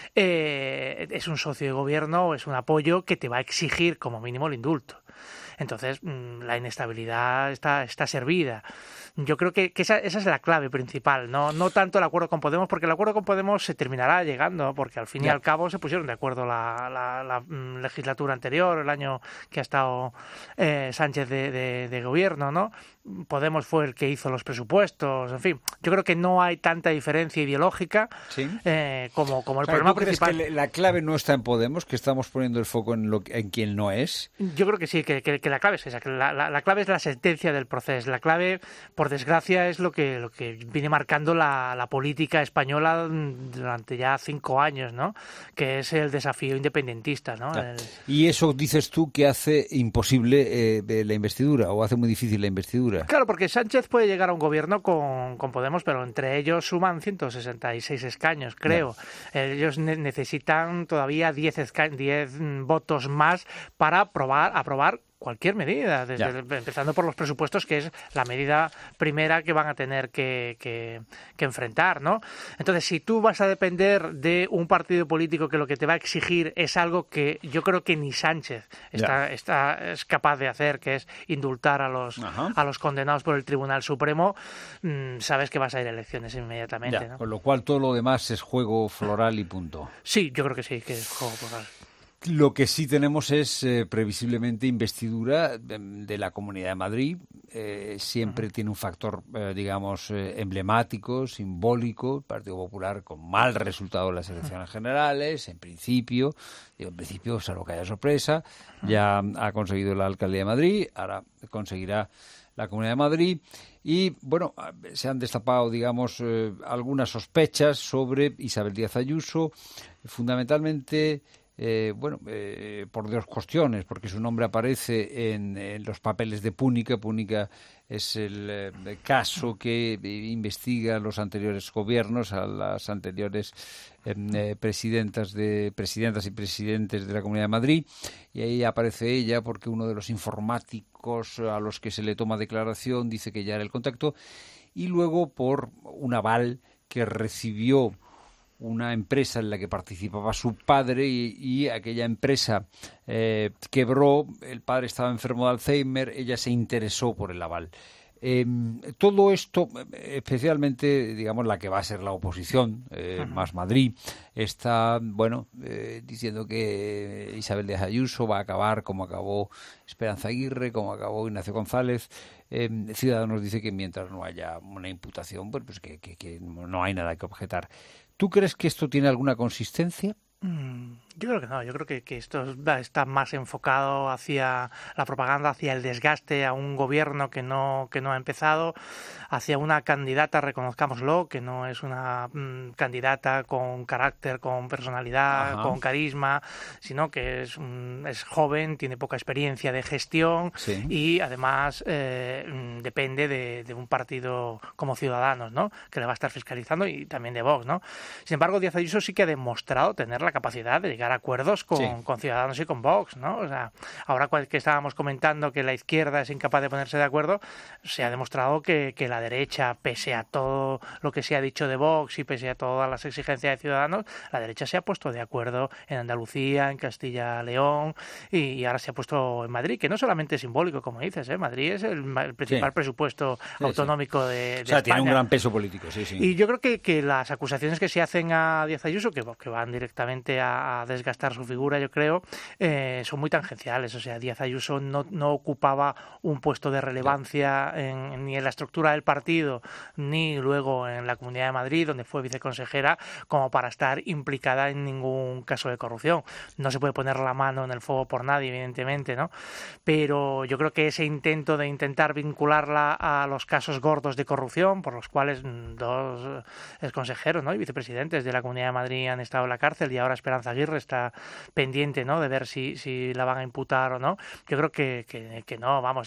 es un socio de gobierno, es un apoyo que te va a exigir como mínimo el indulto. Entonces, la inestabilidad está servida. Yo creo que esa es la clave principal, no tanto el acuerdo con Podemos, porque el acuerdo con Podemos se terminará llegando, porque al fin y al cabo se pusieron de acuerdo la legislatura anterior, el año que ha estado Sánchez de gobierno, ¿no? Podemos fue el que hizo los presupuestos, en fin, yo creo que no hay tanta diferencia ideológica como el problema principal. ¿Crees que la clave no está en Podemos, que estamos poniendo el foco en quien no es? Yo creo que sí, que la clave es esa, que la clave es la sentencia del proceso. La clave, por desgracia, es lo que viene marcando la política española durante ya 5 años, ¿no? Que es el desafío independentista, ¿no? Y eso dices tú que hace imposible la investidura, o hace muy difícil la investidura. Claro, porque Sánchez puede llegar a un gobierno con Podemos, pero entre ellos suman 166 escaños, creo. Ellos necesitan todavía 10 votos más para aprobar cualquier medida, empezando por los presupuestos, que es la medida primera que van a tener que enfrentar, ¿no? Entonces, si tú vas a depender de un partido político que lo que te va a exigir es algo que yo creo que ni Sánchez es capaz de hacer, que es indultar a los condenados por el Tribunal Supremo, sabes que vas a ir a elecciones inmediatamente, ¿no? Con lo cual todo lo demás es juego floral y punto. Sí, yo creo que sí, que es juego floral. Lo que sí tenemos es previsiblemente investidura de la Comunidad de Madrid. Siempre tiene un factor, emblemático, simbólico. El Partido Popular con mal resultado en las elecciones generales, en principio, salvo que haya sorpresa, ya ha conseguido la Alcaldía de Madrid, ahora conseguirá la Comunidad de Madrid. Y, bueno, se han destapado, algunas sospechas sobre Isabel Díaz Ayuso, fundamentalmente... por dos cuestiones, porque su nombre aparece en los papeles de Púnica. Púnica es el caso que investiga los anteriores gobiernos, a las anteriores presidentas y presidentes de la Comunidad de Madrid, y ahí aparece ella porque uno de los informáticos a los que se le toma declaración dice que ya era el contacto, y luego por un aval que recibió una empresa en la que participaba su padre y aquella empresa quebró, el padre estaba enfermo de Alzheimer, ella se interesó por el aval. Todo esto, especialmente, la que va a ser la oposición, Más Madrid, está, diciendo que Isabel Díaz Ayuso va a acabar como acabó Esperanza Aguirre, como acabó Ignacio González. Ciudadanos dice que mientras no haya una imputación, pues que no hay nada que objetar. ¿Tú crees que esto tiene alguna consistencia? Yo creo que no, yo creo que esto está más enfocado hacia la propaganda, hacia el desgaste a un gobierno que no ha empezado, hacia una candidata, reconozcámoslo, que no es una candidata con carácter, con personalidad, con carisma, sino que es joven, tiene poca experiencia de gestión y además depende de un partido como Ciudadanos, ¿no?, que le va a estar fiscalizando, y también de Vox, ¿no? Sin embargo, Díaz Ayuso sí que ha demostrado tener la capacidad de llegar a acuerdos con Ciudadanos y con Vox, ¿no? O sea, ahora que estábamos comentando que la izquierda es incapaz de ponerse de acuerdo, se ha demostrado que la derecha, pese a todo lo que se ha dicho de Vox y pese a todas las exigencias de Ciudadanos, la derecha se ha puesto de acuerdo en Andalucía, en Castilla-León, y ahora se ha puesto en Madrid, que no solamente es simbólico, como dices, Madrid es el principal presupuesto autonómico de España. Tiene un gran peso político, Y yo creo que las acusaciones que se hacen a Díaz Ayuso, que van directamente a desgastar su figura, yo creo, son muy tangenciales. O sea, Díaz Ayuso no ocupaba un puesto de relevancia ni en la estructura del partido, ni luego en la Comunidad de Madrid, donde fue viceconsejera, como para estar implicada en ningún caso de corrupción. No se puede poner la mano en el fuego por nadie, evidentemente, ¿no? Pero yo creo que ese intento de intentar vincularla a los casos gordos de corrupción, por los cuales dos exconsejeros, ¿no?, y vicepresidentes de la Comunidad de Madrid han estado en la cárcel, y ahora Esperanza Aguirre está pendiente, ¿no?, de ver si la van a imputar o no. Yo creo que no, vamos,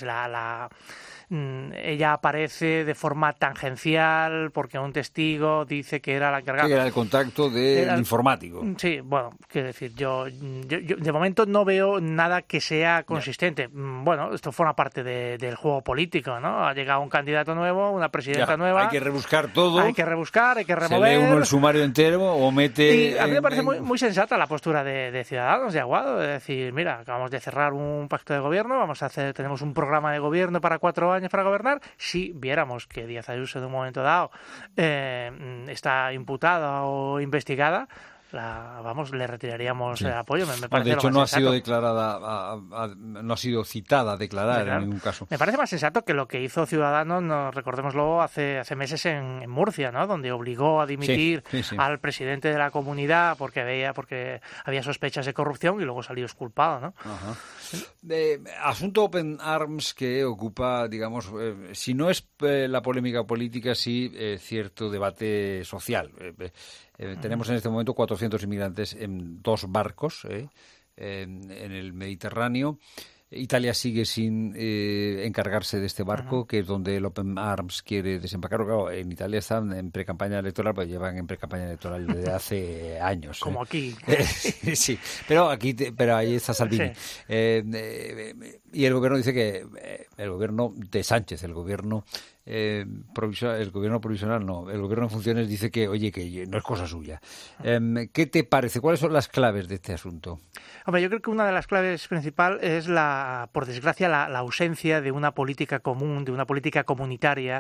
ella aparece de forma tangencial porque un testigo dice que era la encargada. Que era el contacto del informático. Sí, bueno, quiero decir, yo de momento no veo nada que sea consistente. Bueno, esto forma parte del juego político, ¿no? Ha llegado un candidato nuevo, una presidenta nueva. Hay que rebuscar todo. Hay que rebuscar, hay que remover. Se lee uno el sumario entero o mete... Y a mí me parece muy sensata la postura de Ciudadanos, de Aguado, de decir, mira, acabamos de cerrar un pacto de gobierno, tenemos un programa de gobierno para 4 años para gobernar. Si viéramos que Díaz Ayuso en un momento dado está imputada o investigada, le retiraríamos el apoyo. Me parece de hecho, no ha sido declarada, no ha sido citada a declarar en ningún caso. Me parece más sensato que lo que hizo Ciudadanos, recordémoslo, hace meses en Murcia, ¿no?, donde obligó a dimitir al presidente de la comunidad porque había sospechas de corrupción, y luego salió exculpado, ¿no? Asunto Open Arms que ocupa, si no es la polémica política, sí cierto debate social. Tenemos en este momento 400 inmigrantes en 2 barcos en el Mediterráneo. Italia sigue sin encargarse de este barco, que es donde el Open Arms quiere desembarcar. Claro, en Italia están en pre-campaña electoral, pues llevan en pre-campaña electoral desde hace años. Como aquí. Sí, pero ahí está Salvini. Y el gobierno dice que el gobierno de Sánchez, el gobierno provisional no, el gobierno en funciones dice que, oye, que no es cosa suya. ¿Qué te parece? ¿Cuáles son las claves de este asunto? Hombre, yo creo que una de las claves principal es, por desgracia, la ausencia de una política común, de una política comunitaria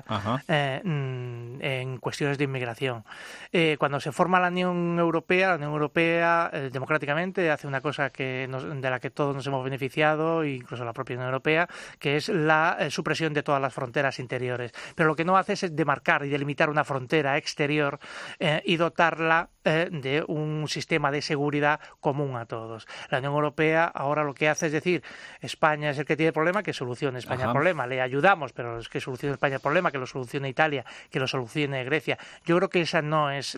en cuestiones de inmigración. Cuando se forma la Unión Europea democráticamente hace una cosa de la que todos nos hemos beneficiado, incluso la propia Unión Europea, que es la supresión de todas las fronteras interiores. Pero lo que no hace es demarcar y delimitar una frontera exterior y dotarla de un sistema de seguridad común a todos. La Unión Europea ahora lo que hace es decir, España es el que tiene el problema, que solucione España el problema. Le ayudamos, pero es que solucione España el problema, que lo solucione Italia, que lo solucione Grecia. Yo creo que esa no es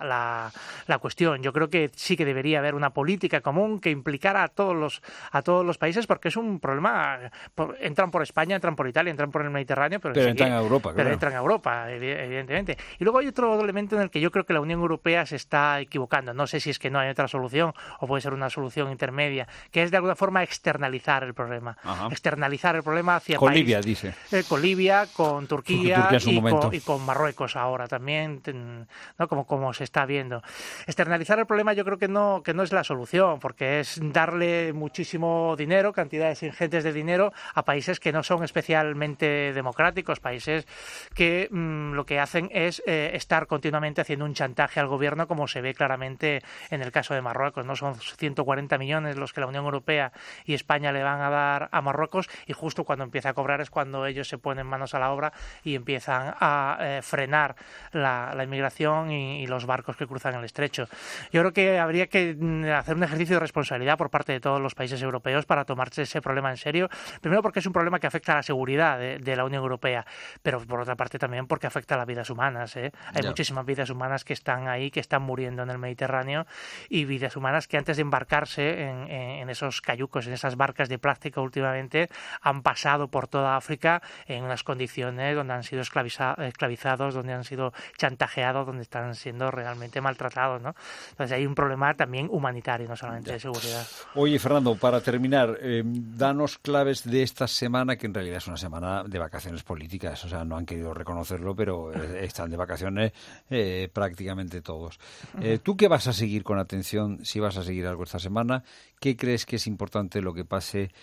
la cuestión. Yo creo que sí que debería haber una política común que implicara a todos los países, porque es un problema. Entran por España, entran por Italia, entran por el Mediterráneo, pero entran a Europa, claro. Pero entran a Europa, evidentemente. Y luego hay otro elemento en el que yo creo que la Unión Europea se está equivocando. No sé si es que no hay otra solución o puede ser una solución intermedia, que es de alguna forma externalizar el problema. Externalizar el problema hacia con país, Libia, dice. Con Libia, con Turquía y con Marruecos ahora también, ¿no? Como se está viendo. Externalizar el problema yo creo que no es la solución, porque es darle muchísimo dinero, cantidades ingentes de dinero a países que no son especialmente democráticos, países que lo que hacen es estar continuamente haciendo un chantaje al gobierno, como se ve claramente en el caso de Marruecos, ¿no? Son 140 millones los que la Unión Europea y España le van a dar a Marruecos, y justo cuando empieza a cobrar es cuando ellos se ponen manos a la obra y empiezan a frenar la inmigración y los barcos que cruzan el estrecho. Yo creo que habría que hacer un ejercicio de responsabilidad por parte de todos los países europeos para tomarse ese problema en serio. Primero porque es un problema que afecta a la seguridad de la Unión Europea, pero por otra parte también porque afecta a las vidas humanas. Hay muchísimas vidas humanas que están ahí, que están muriendo en el Mediterráneo, y vidas humanas que antes de embarcarse en esos cayucos, en esas barcas de plástico últimamente, han pasado por toda África en unas condiciones donde han sido esclavizados, donde han sido chantajeados, donde están siendo realmente maltratados, ¿no? Entonces hay un problema también humanitario, no solamente de seguridad. Oye, Fernando, para terminar, danos claves de esta semana, que en realidad es una semana de vacaciones políticas, o sea, no han querido reconocerlo, pero están de vacaciones prácticamente todos. ¿Tú qué vas a seguir con atención, si vas a seguir algo esta semana? ¿Qué crees que es importante lo que pase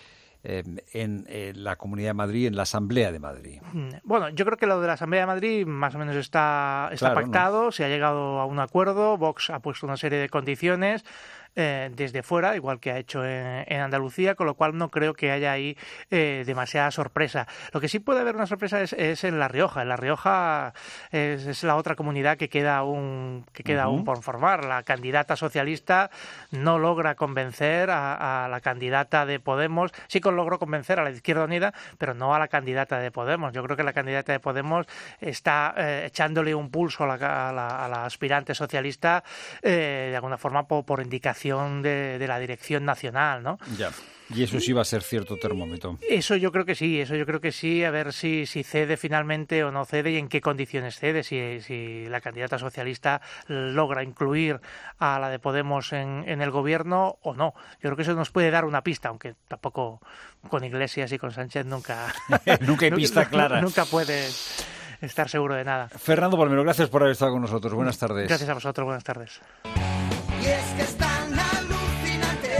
en la Comunidad de Madrid, en la Asamblea de Madrid? Bueno, yo creo que lo de la Asamblea de Madrid más o menos está claro, pactado, ¿no? Se ha llegado a un acuerdo, Vox ha puesto una serie de condiciones desde fuera, igual que ha hecho en Andalucía, con lo cual no creo que haya ahí demasiada sorpresa. Lo que sí puede haber una sorpresa es en La Rioja. En La Rioja es la otra comunidad que queda aún por formar. La candidata socialista no logra convencer a la candidata de Podemos. Sí que logró convencer a la Izquierda Unida, pero no a la candidata de Podemos. Yo creo que la candidata de Podemos está echándole un pulso a la aspirante socialista de alguna forma por indicación de la dirección nacional, ¿no? Ya. Y eso sí va a ser cierto termómetro. Eso yo creo que sí, a ver si cede finalmente o no cede y en qué condiciones cede, si la candidata socialista logra incluir a la de Podemos en el gobierno o no. Yo creo que eso nos puede dar una pista, aunque tampoco con Iglesias y con Sánchez nunca hay pista clara. Nunca puedes estar seguro de nada. Fernando Palmero, gracias por haber estado con nosotros. Buenas tardes. Gracias a vosotros, buenas tardes. Y es que es tan alucinante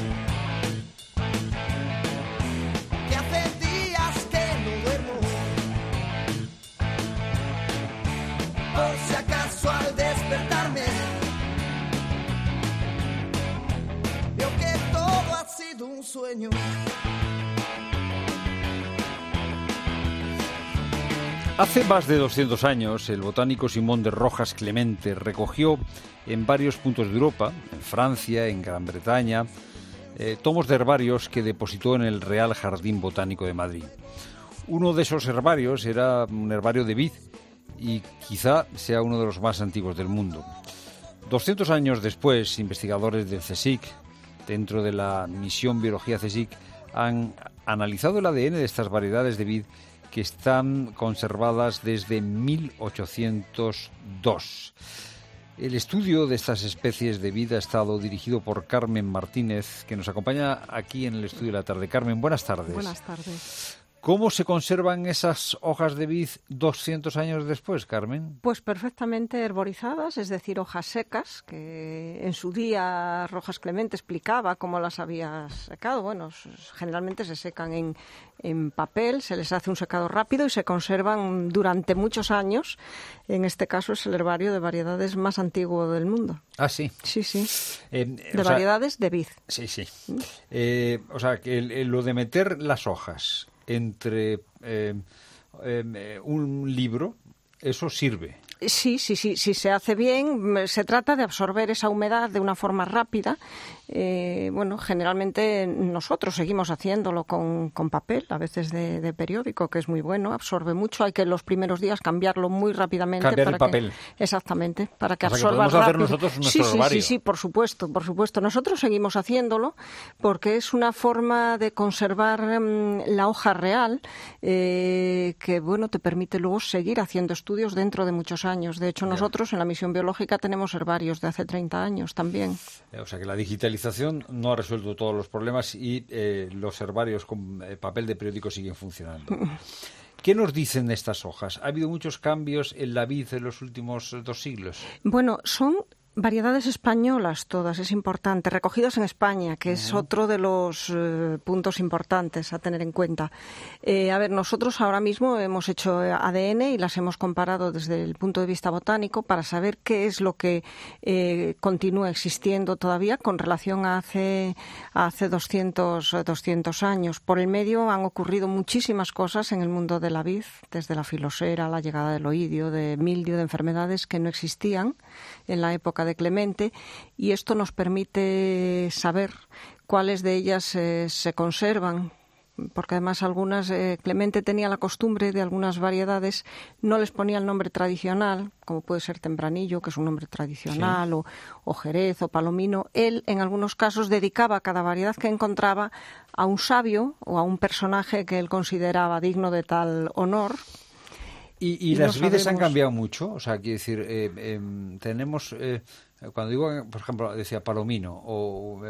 que hace días que no duermo. Por si acaso al despertarme veo que todo ha sido un sueño. Hace más de 200 años, el botánico Simón de Rojas Clemente recogió en varios puntos de Europa, en Francia, en Gran Bretaña, tomos de herbarios que depositó en el Real Jardín Botánico de Madrid. Uno de esos herbarios era un herbario de vid y quizá sea uno de los más antiguos del mundo. 200 años después, investigadores del CSIC, dentro de la misión Biología CSIC, han analizado el ADN de estas variedades de vid que están conservadas desde 1802. El estudio de estas especies de vid ha estado dirigido por Carmen Martínez, que nos acompaña aquí en el estudio de la tarde. Carmen, buenas tardes. Buenas tardes. ¿Cómo se conservan esas hojas de vid 200 años después, Carmen? Pues perfectamente herborizadas, es decir, hojas secas, que en su día Rojas Clemente explicaba cómo las había secado. Bueno, generalmente se secan en papel, se les hace un secado rápido y se conservan durante muchos años. En este caso es el herbario de variedades más antiguo del mundo. Ah, sí. Sí, sí. Variedades de vid. Sí, sí. O sea, que lo de meter las hojas entre un libro, eso sirve. Sí, se hace bien. Se trata de absorber esa humedad de una forma rápida. Generalmente nosotros seguimos haciéndolo con papel, a veces de periódico, que es muy bueno, absorbe mucho. Hay que en los primeros días cambiarlo muy rápidamente. Cambiar el papel. Exactamente, para que que absorba podemos rápido. hacer nosotros nuestro herbario. Sí, por supuesto. Nosotros seguimos haciéndolo porque es una forma de conservar la hoja real que, bueno, te permite luego seguir haciendo estudios dentro de muchos años. De hecho, nosotros en la misión biológica tenemos herbarios de hace 30 años también. O sea que la digitalización no ha resuelto todos los problemas y los herbarios con papel de periódico siguen funcionando. ¿Qué nos dicen de estas hojas? ¿Ha habido muchos cambios en la vid en los últimos 2 siglos? Bueno, son variedades españolas todas, es importante, recogidas en España, que es otro de los puntos importantes a tener en cuenta. Nosotros ahora mismo hemos hecho ADN y las hemos comparado desde el punto de vista botánico para saber qué es lo que continúa existiendo todavía con relación a hace 200 años. Por el medio han ocurrido muchísimas cosas en el mundo de la vid, desde la filosera, la llegada del oidio, de mildio, de enfermedades que no existían en la época de Clemente, y esto nos permite saber cuáles de ellas se conservan, porque además algunas, Clemente tenía la costumbre de algunas variedades, no les ponía el nombre tradicional, como puede ser Tempranillo, que es un nombre tradicional, sí, o Jerez, o Palomino. Él, en algunos casos, dedicaba cada variedad que encontraba a un sabio o a un personaje que él consideraba digno de tal honor. ¿Y las vides han cambiado mucho? O sea, quiero decir, tenemos, cuando digo, por ejemplo, decía Palomino o,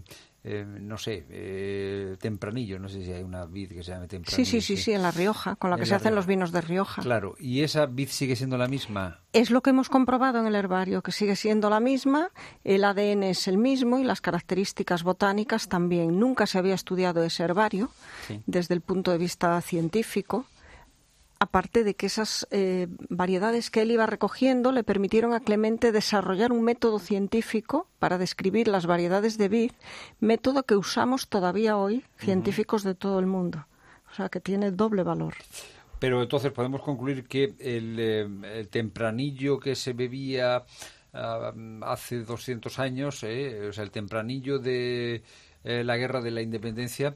Tempranillo, no sé si hay una vid que se llame Tempranillo. Sí, en La Rioja, con la que se hacen los vinos de Rioja. Claro, ¿y esa vid sigue siendo la misma? Es lo que hemos comprobado en el herbario, que sigue siendo la misma, el ADN es el mismo y las características botánicas también. Nunca se había estudiado ese herbario desde el punto de vista científico. Aparte de que esas variedades que él iba recogiendo le permitieron a Clemente desarrollar un método científico para describir las variedades de vid, método que usamos todavía hoy científicos de todo el mundo. O sea, que tiene doble valor. Pero entonces podemos concluir que el tempranillo que se bebía hace 200 años, o sea, el tempranillo de la guerra de la independencia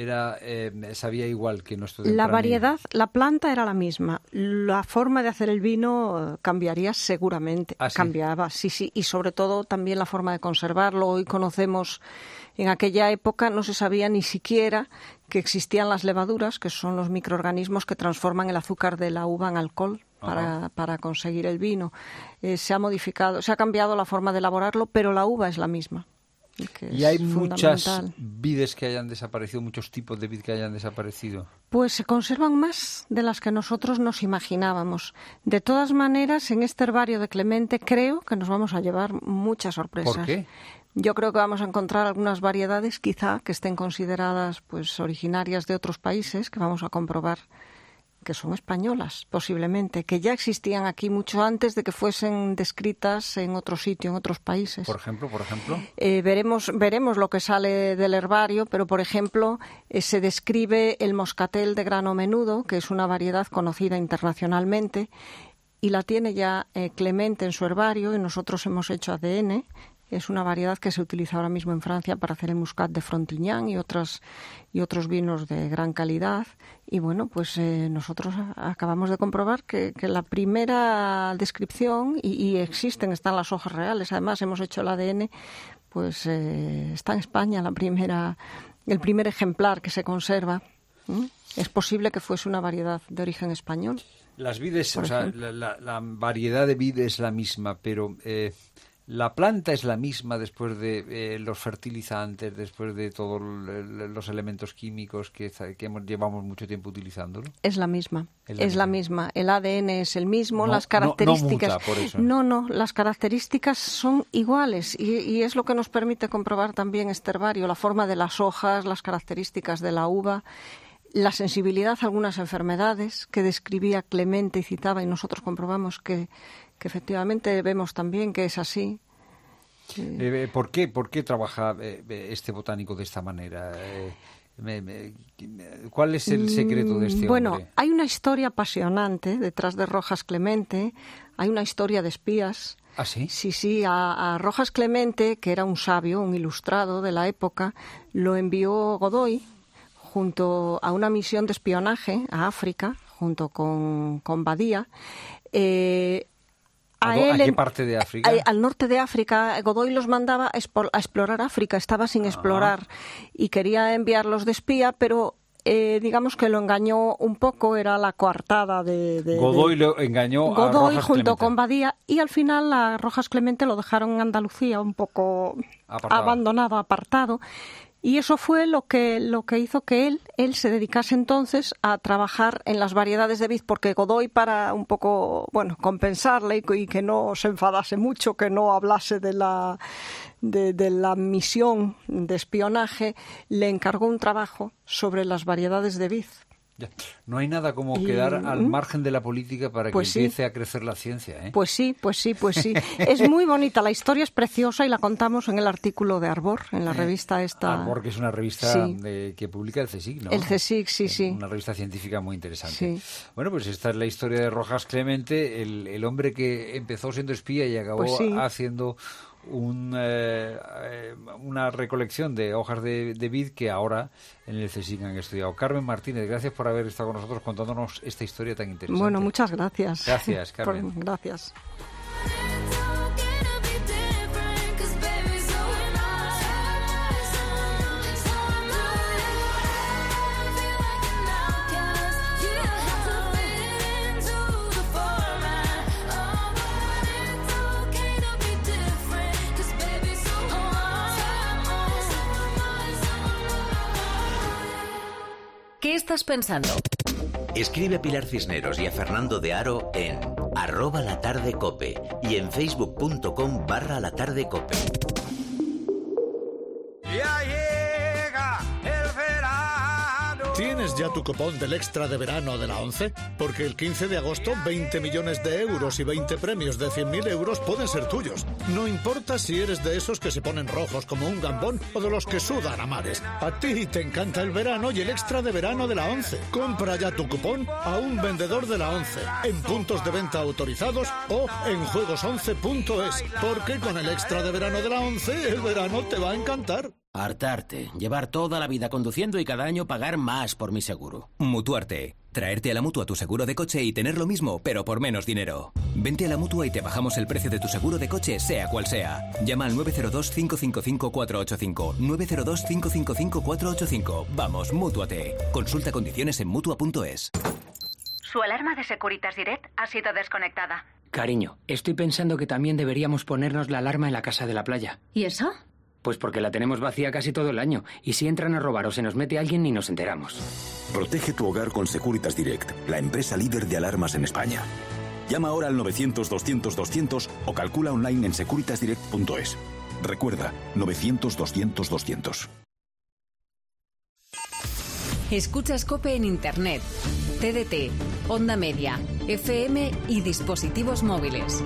sabía igual que nuestro tempranillo. La variedad, la planta era la misma. La forma de hacer el vino cambiaría seguramente. ¿Ah, sí? Cambiaba, sí. Y sobre todo también la forma de conservarlo. Hoy conocemos, en aquella época no se sabía ni siquiera que existían las levaduras, que son los microorganismos que transforman el azúcar de la uva en alcohol para conseguir el vino. Se ha modificado, se ha cambiado la forma de elaborarlo, pero la uva es la misma. ¿Y hay muchas vides que hayan desaparecido, muchos tipos de vid que hayan desaparecido? Pues se conservan más de las que nosotros nos imaginábamos. De todas maneras, en este herbario de Clemente creo que nos vamos a llevar muchas sorpresas. ¿Por qué? Yo creo que vamos a encontrar algunas variedades quizá que estén consideradas pues originarias de otros países, que vamos a comprobar que son españolas, posiblemente, que ya existían aquí mucho antes de que fuesen descritas en otro sitio, en otros países. Por ejemplo. Veremos lo que sale del herbario, pero, por ejemplo, se describe el moscatel de grano menudo, que es una variedad conocida internacionalmente, y la tiene ya Clemente en su herbario, y nosotros hemos hecho ADN. Es una variedad que se utiliza ahora mismo en Francia para hacer el muscat de Frontignan y otros vinos de gran calidad. Y bueno, pues nosotros acabamos de comprobar que la primera descripción, y están las hojas reales, además hemos hecho el ADN, pues está en España la primera el primer ejemplar que se conserva. Es posible que fuese una variedad de origen español. Las vides, o sea, la variedad de vid es la misma, pero la planta es la misma después de los fertilizantes, después de todos los elementos químicos que llevamos mucho tiempo utilizando, ¿no? Es la misma. Es la misma. El ADN es el mismo, las características... No muta, por eso. No, las características son iguales y es lo que nos permite comprobar también este herbario, la forma de las hojas, las características de la uva, la sensibilidad a algunas enfermedades que describía Clemente y citaba, y nosotros comprobamos que efectivamente vemos también que es así. ¿Por qué trabaja este botánico de esta manera? ¿Cuál es el secreto de este hombre? Bueno, hay una historia apasionante detrás de Rojas Clemente, hay una historia de espías. ¿Ah, sí? Sí, a Rojas Clemente, que era un sabio, un ilustrado de la época, lo envió Godoy junto a una misión de espionaje a África, junto con Badía. ¿A qué parte de África? Al norte de África. Godoy los mandaba a explorar África, estaba sin explorar y quería enviarlos de espía, pero digamos que lo engañó un poco, era la coartada de Godoy lo engañó a Rojas junto Clemente. Con Badía, y al final a Rojas Clemente lo dejaron en Andalucía un poco abandonado, apartado. Y eso fue lo que hizo que él se dedicase entonces a trabajar en las variedades de vid, porque Godoy, para un poco, compensarle y que no se enfadase mucho, que no hablase de la misión de espionaje, le encargó un trabajo sobre las variedades de vid. No hay nada como quedar al margen de la política para que empiece a crecer la ciencia, ¿eh? Pues sí. Es muy bonita, la historia es preciosa y la contamos en el artículo de Arbor, en la revista esta. Arbor, que es una revista que publica el CSIC, ¿no? El CSIC, sí. Una revista científica muy interesante. Sí. Bueno, pues esta es la historia de Rojas Clemente, el hombre que empezó siendo espía y acabó haciendo una recolección de hojas de vid que ahora en el CSIC han estudiado. Carmen Martínez, gracias por haber estado con nosotros contándonos esta historia tan interesante. Bueno, muchas gracias. Gracias, Carmen. Gracias. ¿Qué estás pensando? Escribe a Pilar Cisneros y a Fernando de Aro en @latardecope y en facebook.com/latardecope. Ya llega el verano. ¿Tienes ya tu cupón del extra de verano de la ONCE? Porque el 15 de agosto 20 millones de euros y 20 premios de 100.000 euros pueden ser tuyos. No importa si eres de esos que se ponen rojos como un gambón o de los que sudan a mares. A ti te encanta el verano y el extra de verano de la ONCE. Compra ya tu cupón a un vendedor de la ONCE, en puntos de venta autorizados o en juegos11.es. Porque con el extra de verano de la ONCE, el verano te va a encantar. Hartarte, llevar toda la vida conduciendo y cada año pagar más por mi seguro. Mutuarte. Traerte a la Mutua tu seguro de coche y tener lo mismo, pero por menos dinero. Vente a la Mutua y te bajamos el precio de tu seguro de coche, sea cual sea. Llama al 902-555-485. 902-555-485. Vamos, Mútuate. Consulta condiciones en Mutua.es. Su alarma de Securitas Direct ha sido desconectada. Cariño, estoy pensando que también deberíamos ponernos la alarma en la casa de la playa. ¿Y eso? Pues porque la tenemos vacía casi todo el año. Y si entran a robar o se nos mete alguien, ni nos enteramos. Protege tu hogar con Securitas Direct, la empresa líder de alarmas en España. Llama ahora al 900-200-200 o calcula online en securitasdirect.es. Recuerda, 900-200-200. Escuchas COPE en Internet, TDT, Onda Media, FM y dispositivos móviles.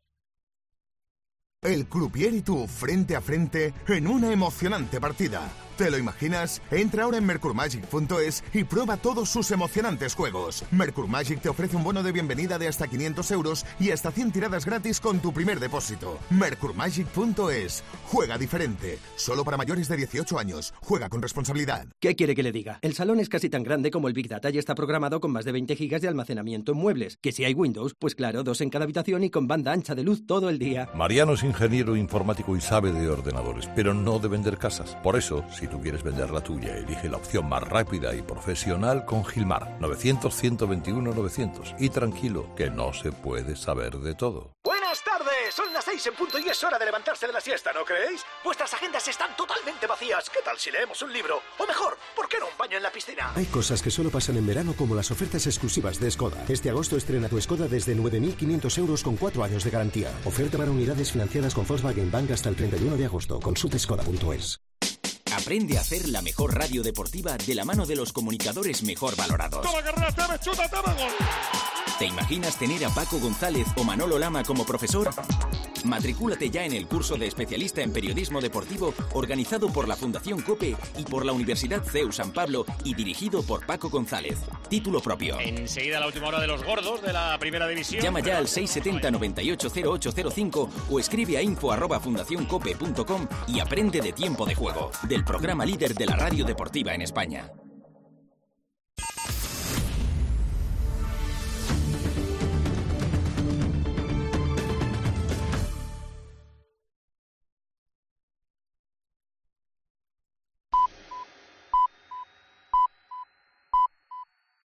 El croupier y tú frente a frente en una emocionante partida. ¿Te lo imaginas? Entra ahora en mercurmagic.es y prueba todos sus emocionantes juegos. Mercurmagic te ofrece un bono de bienvenida de hasta 500 euros y hasta 100 tiradas gratis con tu primer depósito. Mercurmagic.es. Juega diferente. Solo para mayores de 18 años. Juega con responsabilidad. ¿Qué quiere que le diga? El salón es casi tan grande como el Big Data y está programado con más de 20 gigas de almacenamiento en muebles. Que si hay Windows, pues claro, 2 en cada habitación y con banda ancha de luz todo el día. Mariano es ingeniero informático y sabe de ordenadores, pero no de vender casas. Por eso, si tú quieres vender la tuya, elige la opción más rápida y profesional con Gilmar. 900-121-900. Y tranquilo, que no se puede saber de todo. Buenas tardes, son las 6 en punto y es hora de levantarse de la siesta, ¿no creéis? Vuestras agendas están totalmente vacías. ¿Qué tal si leemos un libro? O mejor, ¿por qué no un baño en la piscina? Hay cosas que solo pasan en verano, como las ofertas exclusivas de Skoda. Este agosto estrena tu Skoda desde 9.500 euros con 4 años de garantía. Oferta para unidades financiadas con Volkswagen Bank hasta el 31 de agosto. Consulta skoda.es. Aprende a hacer la mejor radio deportiva de la mano de los comunicadores mejor valorados. ¡Toma, carrera, toma, chuta, toma, gol! ¿Te imaginas tener a Paco González o Manolo Lama como profesor? Matricúlate ya en el curso de especialista en periodismo deportivo organizado por la Fundación COPE y por la Universidad CEU San Pablo y dirigido por Paco González. Título propio. Enseguida la última hora de los gordos de la primera división. Llama ya al 670-980805 o escribe a info@fundacioncope.com y aprende de tiempo de juego, del programa líder de la radio deportiva en España.